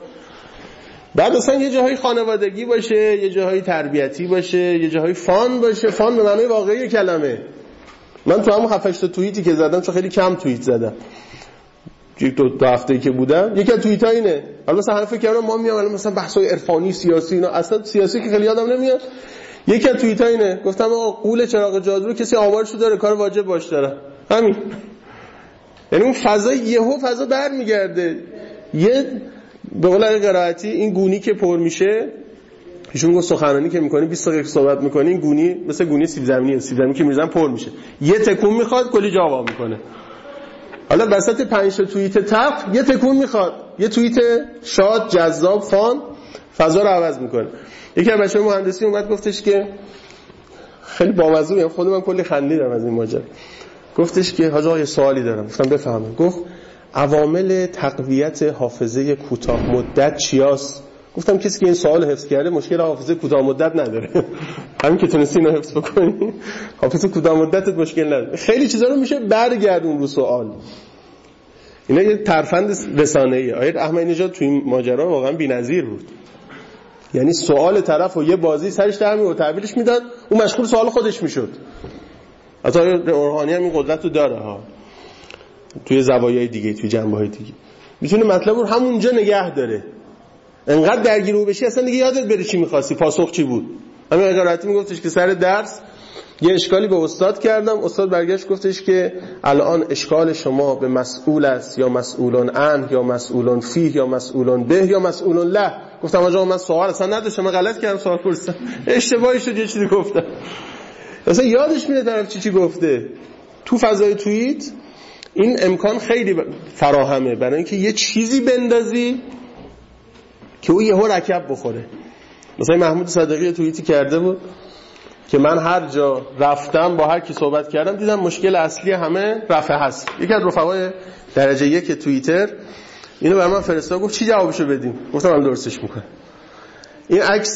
بعد اصلا یه جاهای خانوادگی باشه، یه جاهای تربیتی باشه، یه جاهای فان باشه. فان به معنای واقعی کلمه. من تو همون هفت هشت تا توییتی که زدم، چون خیلی کم توییت زدم یک دو, دو هفته‌ای که بودم، یکی از توییت‌ها اینه. حالا مثلا حرف کردم ما میام مثلا بحث‌های عرفانی سیاسی اینا، اصلا سیاسی که خیلی یادم نمیاد. یکی از توییت‌ها اینه، گفتم آقا قول چراغ جادو رو کسی آمارشو داره، کار واجب باش داره. همین. یعنی اون فضا یهو فضا برمیگرده. یه به قول قرائتی این گونی که پر میشه، ایشون گفت سخنرانی که میکنی بیست دقیقه صحبت میکنی، این گونی مثل گونی سیب زمینیه، سیب زمینی که میزنن پر میشه، یه تکون میخواد کلی جا وا میکنه. حالا وسط پنج تا توییت تف یه تکون میخواد، یه توییت شاد، جذاب، فان، فضا رو عوض میکنه. یکی از بچه‌های مهندسی اومد گفتش که خیلی بامزه، خود من کلی خندیدم از این ماجرا. گفتش که حاج آقا یه سوالی دارم. گفتم بفهمم. گفت عوامل تقویت حافظه کوتاه مدت چیاست؟ گفتم کسی که این سوال حفظ کرده مشکل حافظه کوتاه مدت نداره. همین که تونستی اینو حفظ بکنی حافظه کوتاه مدتت مشکل نداره. خیلی چیزا رو میشه برگردون رو سوال. اینا یه ترفند رسانه‌ای. آیت احمدی نژاد تو این ماجرا واقعا بی‌نظیر بود. یعنی سوال طرف و یه بازی سرش در میاد و تعبیرش میداد، اون مشغول سوال خودش میشد. حتی روحانی هم این قدرت رو داره ها، توی زوایای دیگه، توی جنبه‌های دیگه میتونه مطلب رو همونجا نگه داره. انقدر درگیر او بشی اصلا دیگه یادت بره چی می‌خواستی، پاسخ چی بود. همین قرائتی میگفتش که سر درس یه اشکالی به استاد کردم، استاد برگشت گفتش که الان اشکال شما به مسئول است یا مسئولون عن یا مسئولون فیه یا مسئولون به یا مسئولون له. گفتم آقا من سوال اصلا نداشتم، من غلط کردم سوال پرسیدم، اشتباهی شد، یه چیزی گفتم. اصلا یادش میره طرف چی چی گفته. تو فضای توییت این امکان خیلی فراهمه برای اینکه یه چیزی بندازی که او یهو رکب بخوره. مثلا محمود صادقی توییتی کرده بود که من هر جا رفتم با هر کی صحبت کردم دیدم مشکل اصلی همه رفع هست. یکی از رفقای درجه یک توییتر اینو برام فرستاد، گفت چی جوابشو بدیم؟ گفتم من درستش میکنم. این عکس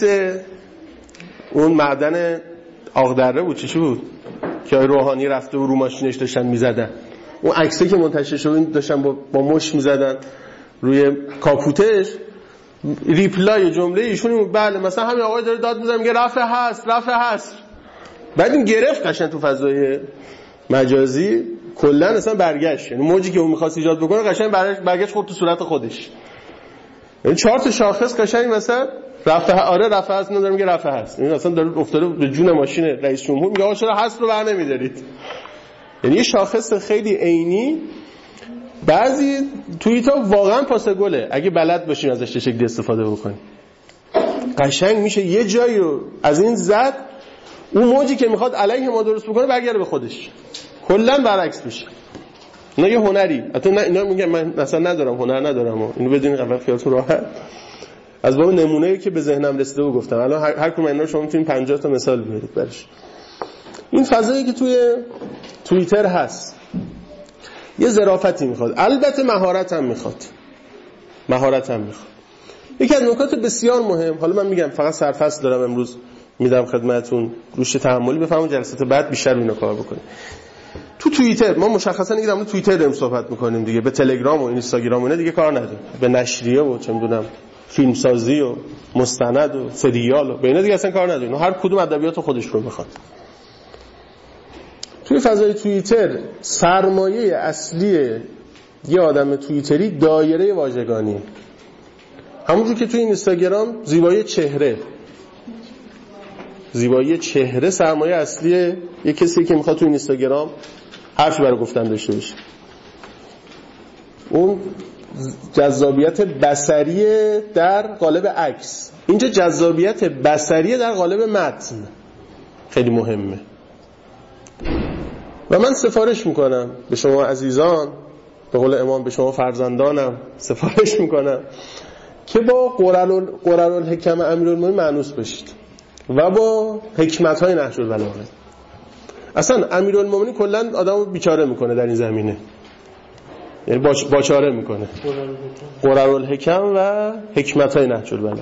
اون معدن آقدره بود، چی چی بود که روحانی رفته و رو ماشینش داشتن میزدن، اون عکسی که منتشر شد داشتن با, با مش میزدن روی کاپوتش، ریپلای جمله ایشون بله مثلا همین آقای داره داد میزنه میگه رفع هست رفع هست. بعد این گرفت قشنگ تو فضای مجازی کلا اصلا برگشت، یعنی موجی که اون می‌خواست ایجاد بکنه قشنگ برگشت خورد تو صورت خودش. یعنی چهار تا شاخص قشنگ مثلا رفع آره رفع هست، نداره میگه رفع هست. این اصلا داره افتاده به جون ماشین رئیس جمهور، میگه آقا چرا هست رو بر نمی‌دارید. یعنی یه شاخص خیلی عینی. بعضی توییتا واقعا پاس گله اگه بلد باشین ازش چه شکلی استفاده بکنین. قشنگ میشه یه جایی رو از این زد، اون موجی که میخواد علیه ما درست بکنه برگرده به خودش، کلا برعکس میشه. اینا یه هنری، حتی نه اینا میگم من مثلا ندارم، هنر ندارم و اینو بدونین اول خیالتون راحت. از باب نمونه‌ای که به ذهنم رسیده و گفتم الان هر, هر کدوم اینا شما میتونین پنجاه تا مثال بیارید براش. این فضایی که توی توییتر هست یه ظرافتی میخواد، البته مهارت هم میخواد مهارت هم میخواد. یکی از نکات بسیار مهم، حالا من میگم فقط سرفصل دارم امروز میدم خدمتتون، روش تحملی بفهمون جلسات بعد بیشتر اینا کار بکنیم. تو توییتر ما مشخصا دیگه در توییتر داریم صحبت میکنیم دیگه، به تلگرام و اینستاگرام و اینا دیگه کار نداریم، به نشریه و چه میدونم فیلمسازی و مستند و سریال و به اینا دیگه اصلا کار نداریم، هر کدوم ادبیات خودش رو میخواد. توی فضای توییتر سرمایه اصلی یه آدم توییتری دایره واژگانی، همونجور که توی اینستاگرام زیبایی چهره، زیبایی چهره سرمایه اصلی یه کسی که میخواد توی اینستاگرام حرفی برای گفتن داشته باشه. اون جذابیت بصری در قالب عکس، اینجا جذابیت بصری در قالب متن خیلی مهمه. و من سفارش میکنم به شما عزیزان، به قول امام به شما فرزندانم سفارش میکنم که با قررالحکم امیرالمومنین مانوس بشید و با حکمت‌های نهج البلاغه. اصلا امیرالمومنین کلا آدمو بیچاره میکنه در این زمینه، یعنی باچ باچاره میکنه. قررالحکم و حکمت‌های نهج البلاغه،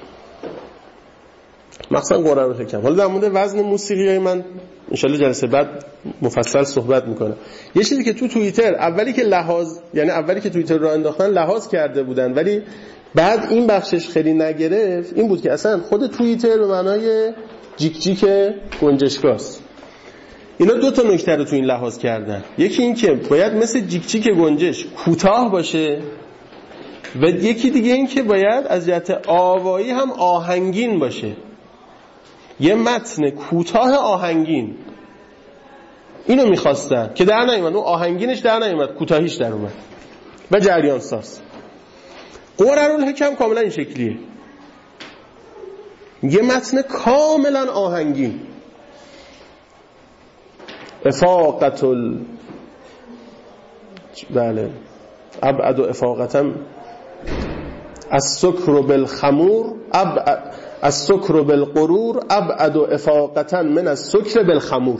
مثلا قررالحکم. حالا در مورد وزن موسیقی من ان شاءالله جلسه بعد مفصل صحبت میکنم. یه چیزی که تو توییتر اولی که لحاظ، یعنی اولی که توییتر رو انداختن لحاظ کرده بودن ولی بعد این بخشش خیلی نگرفت، این بود که اصلا خود توییتر به معنای جیک جیک گنجشگاست. اینا دو تا نکته رو تو این لحاظ کردن. یکی این که باید مثل جیک جیک گنجش کوتاه باشه و یکی دیگه این که باید از جهت آوایی هم آهنگین باشه. یه متن کوتاه آهنگین، اینو میخواستن که در نیومد. اون آهنگینش در نیومد، کوتاهیش در اومد و جریان ساز. قررالحکم کاملا این شکلیه، یه متن کاملا آهنگین. افاقت ال بله ابعد افاقتم السکر بالخمور اب السکر بالقرور ابعد افاقتا من السکر بالخمور.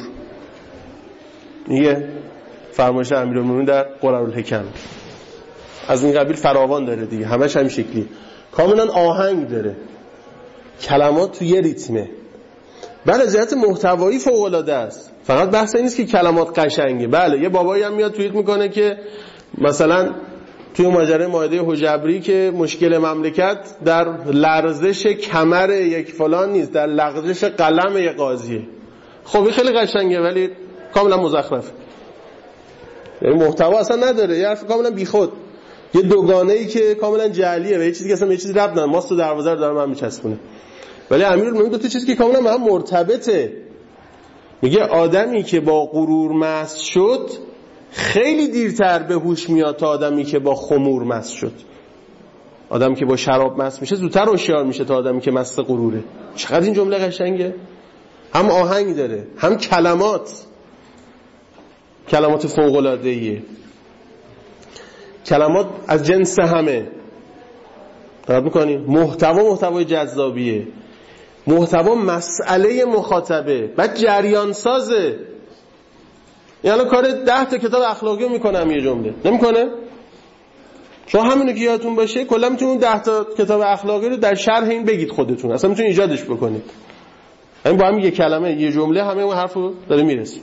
یه فرمایش امیرالمومنین در قررالحکم از این قبیل فراوان داره دیگه، همش همین شکلی، کاملا آهنگ داره، کلمات تو یه ریتمه. بعد از جهت محتوایی فوق العاده است. فقط بحث این نیست که کلمات قشنگه. بله یه بابایی هم میاد توییت میکنه که مثلا توی ماجرای مائده حجبری که مشکل مملکت در لرزش کمر یک فلان نیست، در لغزش قلم یک قاضیه. خب این خیلی قشنگه ولی کاملا مزخرفه، یعنی محتوا اصلا نداره، یه حرف کاملا بیخود، یه دوگانه‌ای که کاملا جعلیه و یه چیزی که اصلا یه چیزی ربط نداره، ماست و دروازه رو داره هم میچسبونه. ولی امیرالمومنین دو تا چیزی که کاملا با هم مرتبطه. میگه آدمی که با غرور مست شد خیلی دیرتر به هوش میاد تا آدمی که با خمور مست شد. آدمی که با شراب مست میشه زودتر هوشیار میشه تا آدمی که مست غروره. چقدر این جمله قشنگه، هم آهنگ داره هم کلمات، کلمات فوق العاده ایه، کلمات از جنس همه. دقت میکنی؟ محتوا محتوای جذابیه، محتوا مسئله مخاطبه، بعد جریان سازه. یعنی کار ده تا کتاب اخلاقی میکنم یه جمله نمیکنه. شما همینو که یادتون باشه کلا میتونید ده تا کتاب اخلاقی رو در شرح این بگید خودتون، اصلا میتونید ایجادش بکنید. همین با هم یه کلمه یه جمله همه اون حرفو داره میرسه.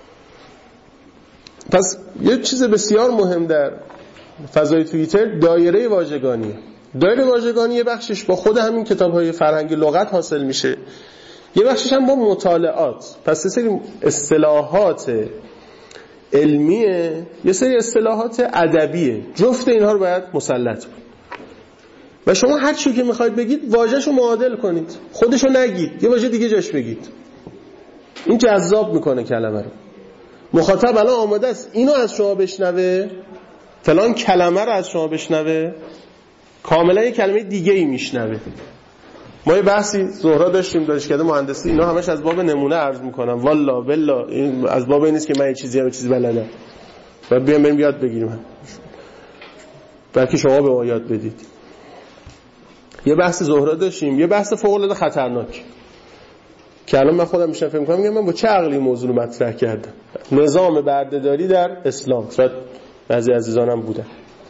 پس یه چیز بسیار مهم در فضای توییتر دایره واژگانیه. دایره واژگانی یه بخشش با خود همین کتاب‌های فرهنگی لغت حاصل میشه، یه بخشش هم با مطالعات. پس یه سری اصطلاحات علمیه، یه سری اصطلاحات ادبیه، جفت اینها رو باید مسلط کنید. و شما هر چی که میخواید بگید واژه‌شو معادل کنید، خودشو نگید، یه واژه دیگه جاش بگید. این جذاب میکنه کلمه رو. مخاطب الان آماده است اینو از شما بشنوه، فلان کلمه رو از شما بشنوه، کاملا یه کلمه دیگه ای میشنوه. ما یه بحثی زهرا داشتیم دانشکده مهندسی، اینا همش از باب نمونه عرض میکنم، والله بالله این از باب این نیست که من یه چیزی هم چیزی بلدم و بیام بریم یاد بگیریم، بلکه شما به ما یاد بدید. یه بحث زهرا داشتیم، یه بحث فوق العاده خطرناک که الان من خودم میشم فکر میکنم میگم من با چه عقلی موضوع رو مطرح کردم. نظام بردهداری در اسلام. شاید بعضی عزیزانم بودن.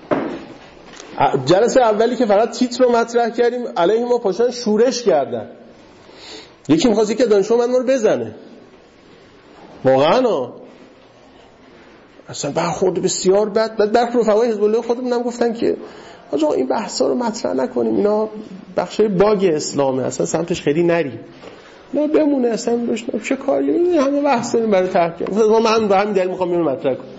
جلسه اولی که فقط تیتر رو مطرح کردیم علیه ما پاشان شورش کردن. یکی می‌خواست که دانشمند ما رو بزنه. واقعا ها. اصلا برخورد بسیار بد. بعد در رفقای حزب الله خودمون هم گفتن که آقا این بحثا رو مطرح نکنیم، اینا بخشای باگ اسلامه، اصلا سمتش خیلی نریم. نه بمونه اصلا روش چه کاری همه بحث داریم برای تحقیق. من هم به همین دلیل میخوام اینو مطرح کنم.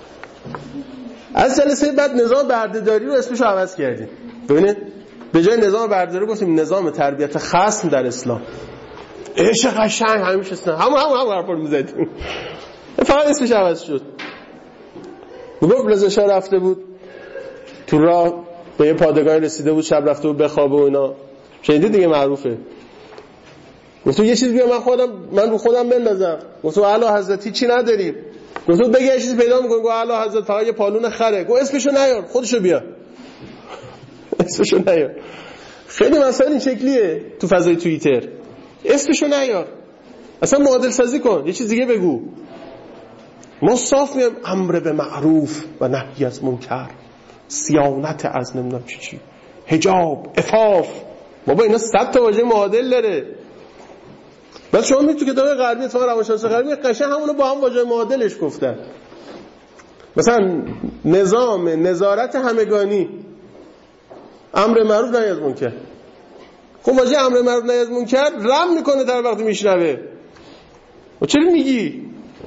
از جلسه بعد نظام بردهداری رو اسمش رو عوض کردیم. ببینید به جای نظام بردهداری گفتیم نظام تربیت خصم در اسلام. عشق قشنگ همیشه اسلام همون همون همون حرفا رو می‌زدیم. فقط اسمش عوض شد. میگم رضا شاه رفته بود تو راه به یه پادگانی رسیده بود، شب رفته بود بخوابه و اینا. شنیدید دیگه معروفه. گفتم یه چیز بیا من خودم من رو خودم بندازم. گفتم اعلی حضرت چی نداریم. گفتم بگی یه چیز پیدا می‌کنی. گفت اعلی حضرت فقط یه پالون خره. گفت اسمشو نیار خودشو بیا. اسمشو نیار. خیلی مسائل این شکلیه تو فضای توییتر. اسمشو نیار. اصلا معادل سازی کن. یه چیز دیگه بگو. ما صاف میگم امر به معروف و نهی از منکر، صیانت از نمیدونم چی چی، حجاب، عفاف. بابا اینا صد تا واژه معادل داره. بعد شما میگید تو کتاب غربی اتفاقا روانشناسی غربی قشنگ همونو با هم واژه معادلش گفتن. مثلا نظام نظارت همگانی، امر معروف نهی از منکر. خب واژه امر معروف نهی از منکر رم میکنه در وقتی میشنوه. و چرا میگی؟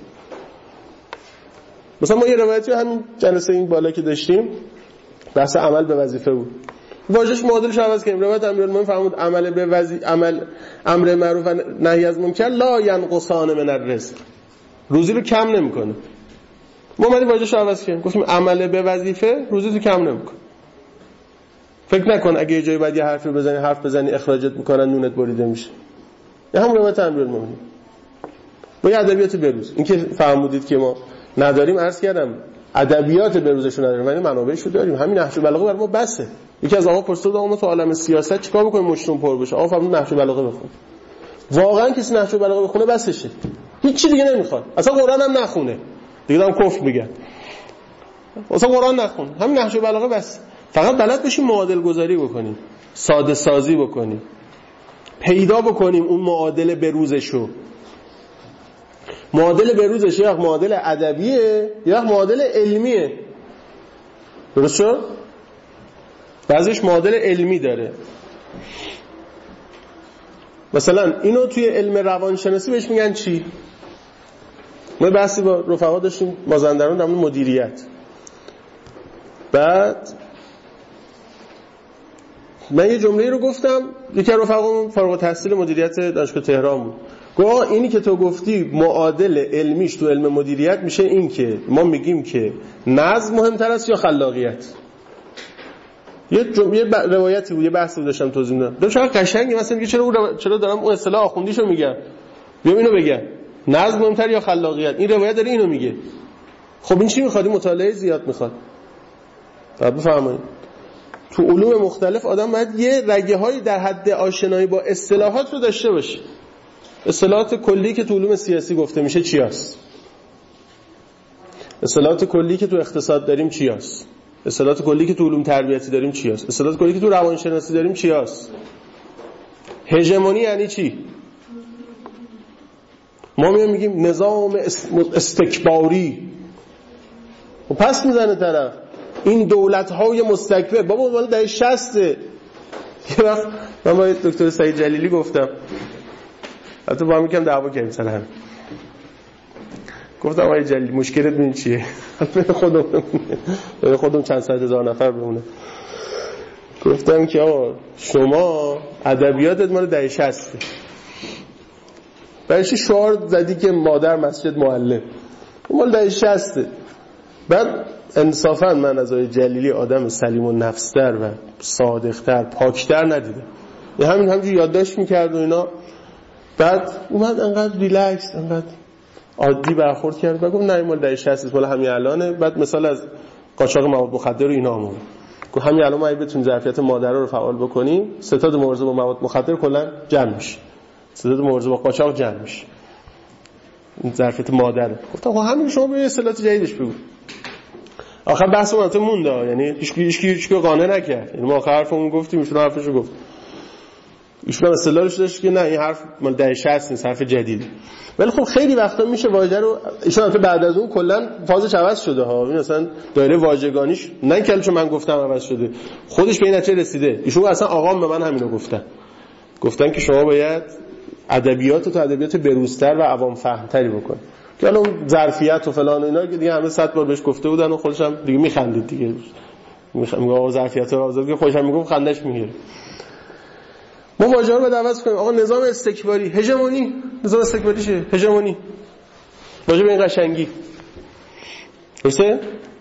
مثلا ما یه روایتی همین جلسه این بالا که داشتیم بحث عمل به وظیفه بود. واژه‌اش معادلش عوض کردیم. روایت امیرالمومنین فرمود عمل به وظیفه عمل امر معروف و نهی از منکر لا ینقصان من الرزق. روزی رو کم نمیکنه. ما اومدیم واژه‌ش عوض کردیم. گفتیم عمل به وظیفه روزی رو کم نمیکنه. فکر نکن اگه یه جایی بعد یه حرفی بزنی حرف بزنی اخراجت میکنن نونت بریده میشه. یه هم روایت امیرالمومنین. با یه ادبیات بروز. این که فرمودید که ما نداریم عرض کردم ادبیات بروزشو نداریم ولی منابعشو داریم. همین نهج البلاغه برای ما بسه. یکی از آقا پرسید آقا ما تو عالم سیاست چیکار می‌کنیم مشتون پر بشه؟ آقا فرمود نهج البلاغه بخون. واقعا کسی نهج البلاغه بخونه بسشه. هیچ چیز دیگه نمیخواد. اصلا قرآن هم نخونه. دیگه دارم کفر میگن. اصلا قرآن نخون. همین نهج البلاغه بس. فقط بلد بشیم معادل گذاری بکنیم. ساده سازی بکنیم. پیدا بکنیم اون معادل بروزشو. معادل بروزش یا معادل ادبیه یا معادل علمیه. درست شد؟ بعضیش معادل علمی داره. مثلا اینو توی علم روانشناسی بهش میگن چی؟ ما بحثی با رفقا داشتیم مازندران در مورد مدیریت. بعد من یه جمله رو گفتم، یکی از رفقامون فارغ التحصیل مدیریت دانشگاه تهران بود. گفت اینی که تو گفتی معادل علمیش تو علم مدیریت میشه این که ما میگیم که نظم مهمتر است یا خلاقیت. یه جمله یه روایتی بود، یه بحثی بود داشتم توضیح میدادم. دو چقدر قشنگه. مثلا میگه چرا رو... چرا دارم اون اصطلاح آخوندیشو میگم. بیام اینو بگم. نظم مهمتر یا خلاقیت. این روایت داره اینو میگه. خب این چی میخواد؟ مطالعه زیاد میخواد. بعد بفهمید تو علوم مختلف آدم باید یه رگه‌هایی در حد آشنایی با اصطلاحات رو داشته باشه. اصطلاحات کلی که تو علوم سیاسی گفته میشه چی هست؟ اصطلاحات کلی که تو اقتصاد داریم چی هست؟ اصطلاحات کلی که تو علوم تربیتی داریم چی هست؟ اصطلاحات کلی که تو روانشناسی داریم چی هست؟ هژمونی یعنی چی؟ ما میام میگیم نظام استکباری. و پس میزنه طرف این دولت‌های مستکبر. بابا مال دهه شصت. یه وقت من با دکتر سعید جلیلی گفتم، حتی با هم یکم دعوا کردیم سر هم. گفتم آقای جلیلی مشکلت ببین چیه؟ خودم خودم چند صد هزار نفر بمونه. گفتم که آقا شما ادبیاتت مال دهه شصت. برای چی شعار زدی که مادر مسجد معلم؟ مال دهه شصت. بعد انصافا من از آقای جلیلی آدم سلیم و نفستر و صادقتر پاکتر ندیدم. یه همین همینجوری یادداشت میکرد و اینا. بعد اومد انقدر ریلکس انقدر عادی برخورد کرد و گفت نه مال دهه شصت مال همین الانه. بعد مثال از قاچاق مواد مخدر و اینا هم گفت همین الان ما اگه بتونیم ظرفیت مادرها رو فعال بکنیم ستاد مبارزه با مواد مخدر کلا جمع میشه. ستاد مبارزه با قاچاق جمع میشه. این ظرفیت مادره. گفتم خب همین شما به اصطلاحات جدیدش بگو. آخر بحث اون مونده، یعنی هیچ کی هیچ کی قانع نکرد. یعنی ما آخر حرفمون گفتیم ایشون حرفشو گفت. ایشون هم اصطلاحش داشت که نه این حرف مال دهه شصت نیست، حرف جدیده. ولی خب خیلی وقتا میشه واژه رو ایشون البته بعد از اون کلا فازش عوض شده ها. این مثلا دایره واژگانیش نه اینکه چون من گفتم عوض شده، خودش به این نتیجه رسیده. ایشون اصلا آقام به من همینو گفتن. گفتن که شما باید ادبیات تو ادبیات بروزتر و عوام فهمتری بکنه که حالا اون ظرفیت و فلان و اینا که دیگه همه صد بار بهش گفته بودن و خودش هم دیگه میخندید دیگه، میگه آقا ظرفیت رو آزاد که خودش هم میگم خندش میگیره. ما واژه رو باید عوض کنیم. آقا نظام استکباری، هژمونی، نظام استکباری چیه؟ هژمونی. واژه به این قشنگی. درسته؟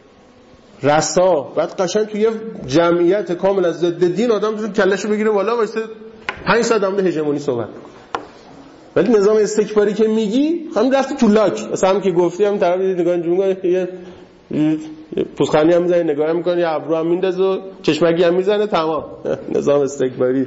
رسا، بعد قشنگ توی جمعیت کامل از ضد دین آدم تو کلهشو بگیره بالا واسه پنج ساعت هم به هژمونی صحبت کنه. ولی نظام استکباری که میگی همین رفت تو لاک، مثلا هم که گفتی هم طرف نگاه اینجوری میگه، یه پوزخندی هم میزنه، نگاه هم میکنه، یه ابرو هم میندازه و چشمکی هم میزنه، تمام. نظام استکباری.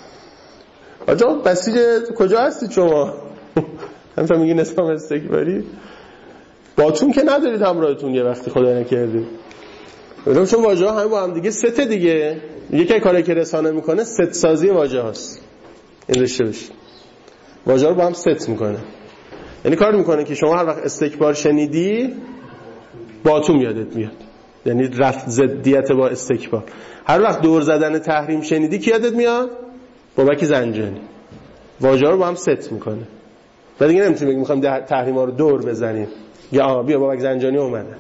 آجا بسیج کجا هستید شما؟ همین میگی نظام استکباری. باتون که ندارید همراهتون یه وقتی خدا نکرده. ولی چون واژه ها همه با هم دیگه ست دیگه، یکی کاری که رسانه میکنه ست سازی واژه هاست. این رشته بشه. واژه رو با هم ست میکنه. یعنی کار میکنه که شما هر وقت استکبار شنیدی باتون یادت میاد. یعنی رفت ضدیت با استکبار. هر وقت دور زدن تحریم شنیدی کی یادت میاد؟ بابک زنجانی. واژه رو با هم ست میکنه. بعد دیگه نمیتونیم بگیم میخوایم تحریما رو دور بزنیم. یا آ بیا بابک زنجانی اومده.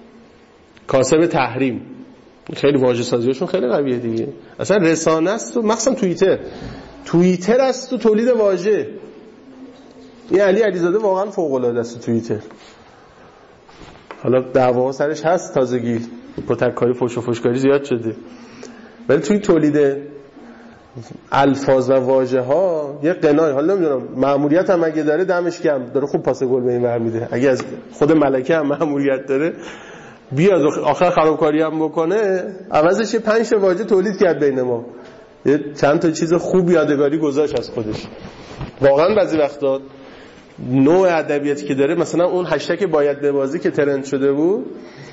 کاسب تحریم. خیلی واژه سازیشون خیلی قویه دیگه. اصلا رسانه است و مخصوصا توییتر. توییتر است و تولید واژه. این علی علیزاده واقعا فوق العاده است توییتر. حالا دعوا سرش هست تازگی، پتککاری فوش و فوشکاری زیاد شده. ولی توی تولید الفاظ و واژه ها یه قنای، حالا نمیدونم مأموریت هم اگه داره دمش گرم، داره خوب پاس گل به این ور میده. اگه از خود ملکه هم مأموریت داره بیاد آخر خرابکاری هم بکنه، عوضش یه پنج تا واژه تولید کرد بین ما، یه چند تا چیز خوب یادگاری گذاشت از خودش. واقعا بعضی وقتا نوع ادبیاتی که داره، مثلا اون هشتگ باید ببازی که ترند شده بود،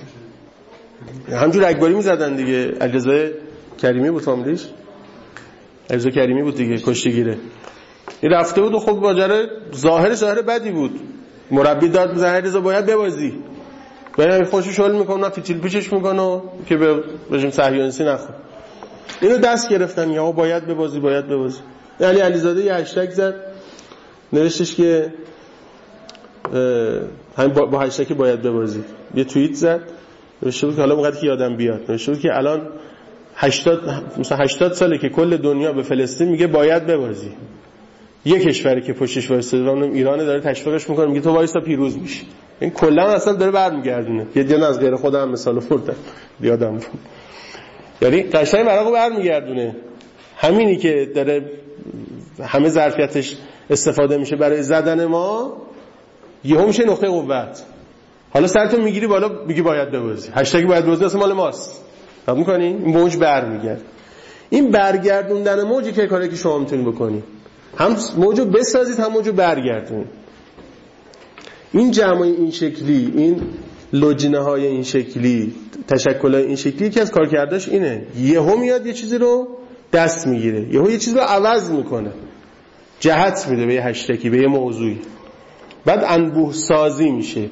همجور رگباری میزدن دیگه. علیرضا کریمی بود فامیلیش، علیرضا کریمی بود دیگه، کشتیگیره. این رفته بود و خب ماجرا ظاهر ظاهر بدی بود. مربی داد میزنه علیرضا باید ببازی، باید خوشش شل میکنه، فیچیل پیچش میکنه که به رژیم صهیونیستی نخوره. اینو دست گرفتن، یا باید ببازی باید ببازی. علی علیزاده یه هشتگ زد، نوشتش که همین با, با هشتگ باید ببازی. یه توییت زد، نوشته بود که حالا موقعی که یادم بیاد، نوشته بود که الان هشتاد مثلا هشتاد ساله که کل دنیا به فلسطین میگه باید ببازی. یه کشوری که پشتش وایساده، اونم ایران، داره تشویقش میکنه، میگه تو وایسا پیروز میشی. این کلا اصلا داره برمیگردونه. یه دیگه از غیر خودم مثال آوردم یادم بود. یعنی قشنگ برقو برمیگردونه. همینی که داره همه ظرفیتش استفاده میشه برای زدن ما، یهو میشه نقطه قوت. حالا سرتون میگیری بالا میگی باید ببازی. هشتگ باید ببازی اصلا مال ماست. فهم می‌کنی؟ این موج برمیگرد. این برگردوندن موجی که کاری که شما میتونید بکنید. هم موجو بسازید، هم موجو برگردونید. این جمع این شکلی، این لجنه های این شکلی، تشکل های این شکلی که از کارکردش اینه، یهو میاد یه چیزی رو دست میگیره، یهو یه چیزی رو عوض میکنه، جهت میده به یه هشتگی، به یه موضوعی، بعد انبوه سازی میشه.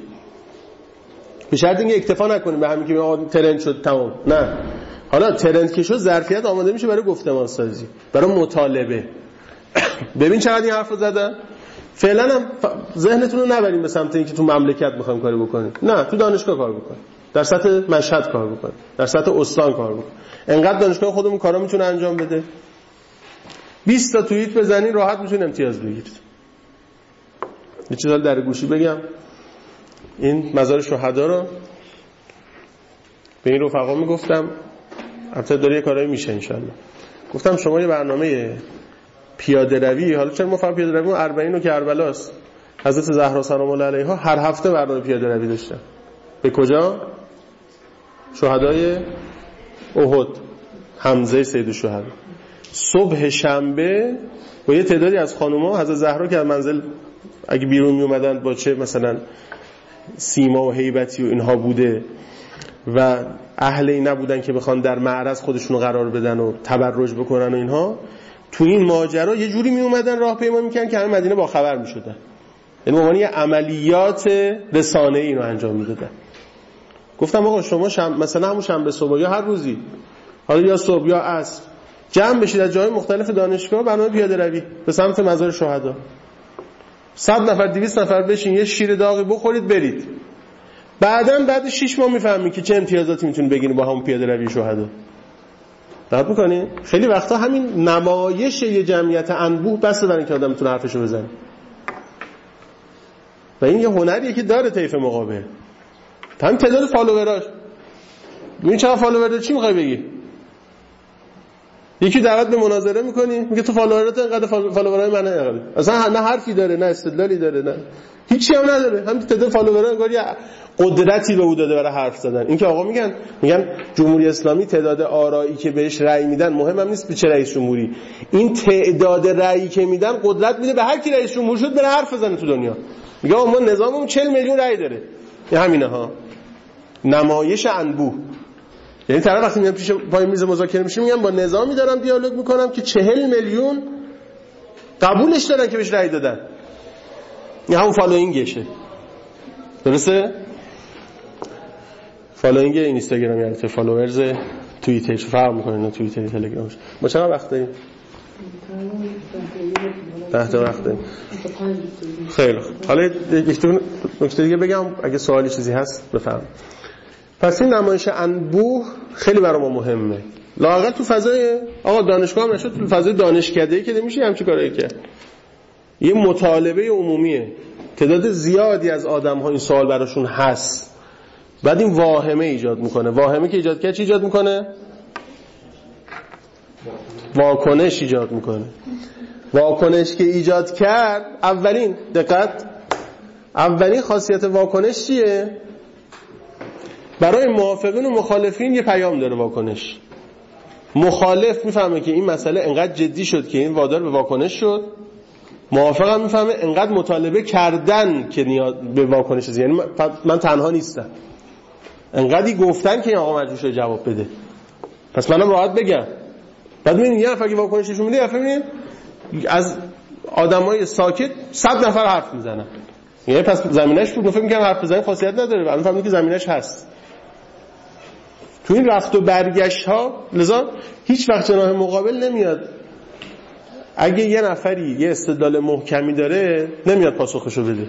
به شرط اینکه اکتفا نکنیم به همین که آقا ترند شد تمام. نه، حالا ترند که شد ظرفیت آماده میشه برای گفتمان سازی، برای مطالبه. ببین چقدر این حرفو زدن. فعلا هم ذهنتون رو نبریم به سمت اینکه تو مملکت میخوایم کاری بکنیم. نه، تو دانشگاه کار بکنیم، در سطح مشهد کار بکنیم، در سطح استان کار بکنیم. انقدر دانشگاه خودمون کارا میتونه انجام بده. بیست تا توییت بزنین راحت میتونین امتیاز بگیرید. یه چیزا در گوشی بگم، این مزار شهدا رو به این رفقا میگفتم، البته داره یه کارایی میشه انشالله. گفتم شما یه برنامه پیاده روی، حالا چرا ما فهم پیاده روی اربعین و کربلاست، حضرت زهرا سلام الله علیها هر هفته برنامه پیاده روی داشتن. به کجا؟ شهدای احد، حمزه سید الشهدا. صبح شنبه با یه تعدادی از خانوما حضرت زهرا که از منزل اگه بیرون می اومدن با چه مثلا سیما و هیبتی و اینها بوده و اهل این نبودن که بخوان در معرض خودشونو قرار بدن و تبرج بکنن و اینها، تو این ماجرا یه جوری می اومدن راهپیمایی میکنن که همه مدینه با خبر میشدن. یعنی به معنی عملیات رسانه‌ای اینو انجام میدادن. گفتم آقا شما شم... مثلا همون شنبه صبح یا هر روزی، حالا یا صبح یا عصر، جمع بشید از جای مختلف دانشگاه برنامه پیاده روی به سمت مزار شهدا. صد نفر دویست نفر بشین یه شیر داغی بخورید برید. بعداً بعد شش ماه میفهمی که چه امتیازاتی میتونی بگیری با همون پیاده روی شهدا. دقت میکنی؟ خیلی وقتا همین نمایش یه جمعیت انبوه بس برای اینکه آدم میتونه حرفشو بزنه. و این یه هنریه که داره طیف مقابل. همین تعداد فالووراش. ببین چقدر فالوور داره، چی میخوای بگی؟ یکی دعوت به مناظره میکنی میگه تو فالوورات اینقدر فالوورای منه اینقدر. اصلا نه حرفی داره نه استدلالی داره نه هیچی هم نداره. همین تعداد فالوورا انگار یه قدرتی به او داده برای حرف زدن. این که آقا میگن میگن جمهوری اسلامی تعداد آرایی که بهش رأی میدن مهم هم نیست به چه رئیس جمهوری، این تعداد رأیی که میدن قدرت میده به هر کی رئیس جمهور شد بره حرف بزنه تو دنیا. میگه ما نظاممون چهل میلیون رأی داره. این همینه ها، نمایش انبوه. یعنی طرف وقتی میام پیش پای میز مذاکره میشیم میگم با نظامی دارم دیالوگ میکنم که چهل میلیون قبولش دارن که بهش رأی دادن. این همون فالوینگشه. درسته؟ فالوینگ اینستاگرام یعنی فالوورز توییتر فرق میکنه نه توییتر تلگرامش. ما چقدر وقت داریم؟ ده تا وقت داریم. خیلی خوب. حالا یک دو نکته دیگه بگم اگه سوالی چیزی هست بفرمایید. پس این نمایش انبوه خیلی برای ما مهمه. لااقل تو فضای آقا دانشگاه هم نشد، تو فضای دانشکده‌ای که میشه همچین کارایی کرد. یه مطالبه عمومیه. تعداد زیادی از آدم‌ها این سوال براشون هست. بعد این واهمه ایجاد میکنه. واهمه که ایجاد کرد چی ایجاد میکنه؟ واکنش ایجاد میکنه. واکنش که ایجاد کرد اولین دقت اولین خاصیت واکنش چیه؟ برای موافقین و مخالفین یه پیام داره واکنش. مخالف میفهمه که این مسئله انقدر جدی شد که این وادار به واکنش شد. موافق هم میفهمه انقدر مطالبه کردن که نیاز به واکنش هست. یعنی من تنها نیستم. انقدری گفتن که این آقا مجبور شده جواب بده. پس منم راحت بگم. بعد میبینید یه نفر که واکنششون میده، یه میبینید از آدمای ساکت صد نفر حرف میزنن. یعنی پس زمینش بود. فکر می‌کنم حرف بزنن خاصیت نداره. بعد میفهمید که زمینش هست. تو این رفت و برگشت ها لذا هیچ وقت جناح مقابل نمیاد. اگه یه نفری یه استدلال محکمی داره نمیاد پاسخشو بده،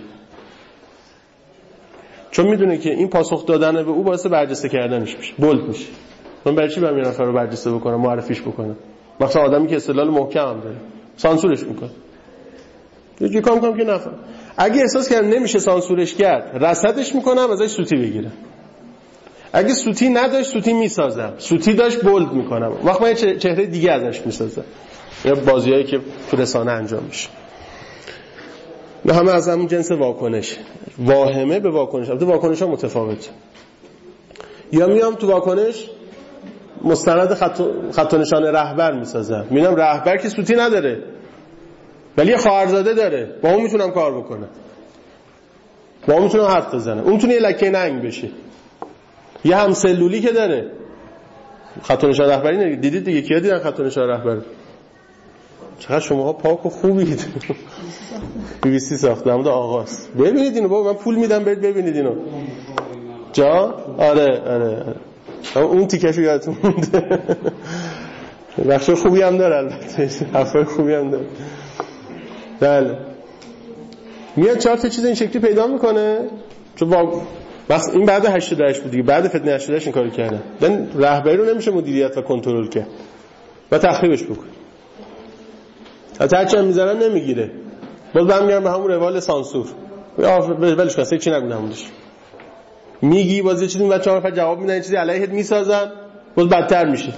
چون میدونه که این پاسخ دادن به او باعث برجسته کردنش میشه، بولد میشه. من برای چی برم یه نفر رو برجسته بکنم، معرفیش بکنم؟ مثلا آدمی که استدلال محکم هم داره سانسورش میکنه. یه کام کنم که نفر اگه احساس کردم نمیشه سانسورش کرد رصدش میکنم ازش سوتی بگیرم. اگه سوتی نداشت سوتی میسازم، سوتی داشت بولد میکنم، وقت من یه چهره دیگه ازش میسازم. یا بازیایی که تو رسانه انجام میشه. نه همه از همون جنس واکنش. واهمه به واکنش. البته واکنش ها متفاوته. یا میام تو واکنش مستند خط خط و نشان رهبر میسازم. میبینم رهبر که سوتی نداره ولی خواهرزاده داره، با اون میتونم کار بکنم، با اون میتونم حرف بزنم، اون میتونه یه لکه ننگ بشه. یه هم سلولی که داره خط و نشان رهبری دیدید دیگه، کیا دیدن خط و نشان رهبر؟ چقدر شماها پاک و خوبید. بی بی سی ساخت در مورد آغاز. ببینید اینو بابا، من پول میدم برید ببینید اینو. جا؟ آره آره آره. اون تیکشو یادتون مونده. بخش خوبی هم داره البته. حرفای خوبی هم داره. بله. میاد چهار تا چیز این شکلی پیدا میکنه. چون با بس این بعد هشتاد و هشت بود دیگه، بعد فتنه هشتاد و هشت این کارو کردن. دن رهبری رو نمیشه مدیریت و کنترل کرد. و تخریبش بکن. حتی هرچی هم میزنن نمیگیره. باز به هم میگن به همون روال سانسور. ولش کن، چی نگو نمونش. میگی باز یه چیزی این بچه‌ها فقط جواب میدن، یه چیزی علیهت میسازن، باز بدتر میشه.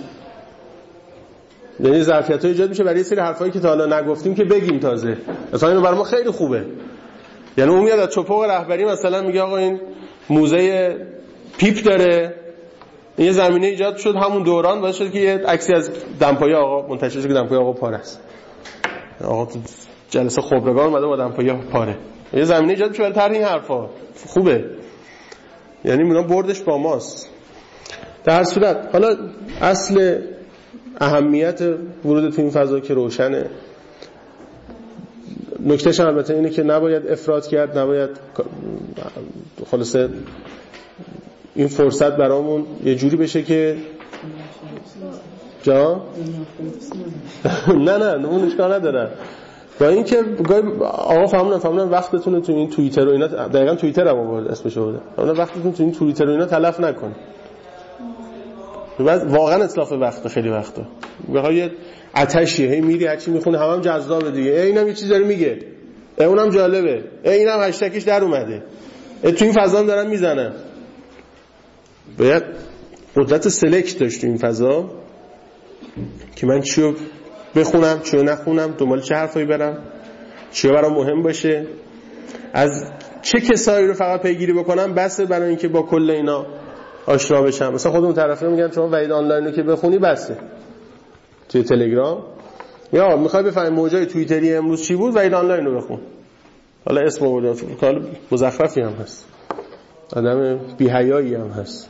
یعنی ظرفیت‌ها ایجاد میشه برای یه سری حرفایی که تا حالا نگفتیم که بگیم تازه. مثلا اینو برای ما خیلی خوبه. یعنی اون میاد از چپاق رهبری مثلا میگه آقا این موزه پیپ داره. این یه زمینه ایجاد شد همون دوران، باعث شد که یه عکسی از دمپایی آقا منتشر شه که دمپایی آقا پاره است. آقا تو جلسه خبرگان اومده با دمپایی پاره. یه زمینه ایجاد میشه برای طرح این حرفا. خوبه. یعنی میگم بردش با ماست. در هر صورت حالا اصل اهمیت ورود تو این فضا که روشنه. نکتهش البته اینه که نباید افراط کرد، نباید خلاصه این فرصت برامون یه جوری بشه که جا نه نه اون اشکال نداره. با اینکه آقا فهموندن فهموندن وقتتون رو تو این توییتر و اینا، دقیقاً توییتر هم آورد اسمش رو بوده، فهموندن وقتتون تو این توییتر و اینا تلف نکن. بعد واقعا اتلاف وقت خیلی وقتا بخوای آتشی هی میری هر چی میخونه همم هم جذابه دیگه، اینم یه چیز داره میگه، اونم جالبه، اینم هشتگش در اومده، تو این فضا هم دارن میزنن. باید قدرت سلکت داشت تو این فضا که من چیو بخونم چیو نخونم، دنبال چه حرفایی برم، چیو برام مهم باشه، از چه کسایی رو فقط پیگیری بکنم بسه برای اینکه با کل اینا آشنا بشم. مثلا خودمون طرفه میگن شما وحید آنلاین رو که بخونی بسه توی تلگرام، یا میخوای بفهمی موجای توییتری امروز چی بود وحید آنلاین رو بخون. حالا اسم آوردم کار مزخرفی هم هست، آدم بی‌حیایی هم هست،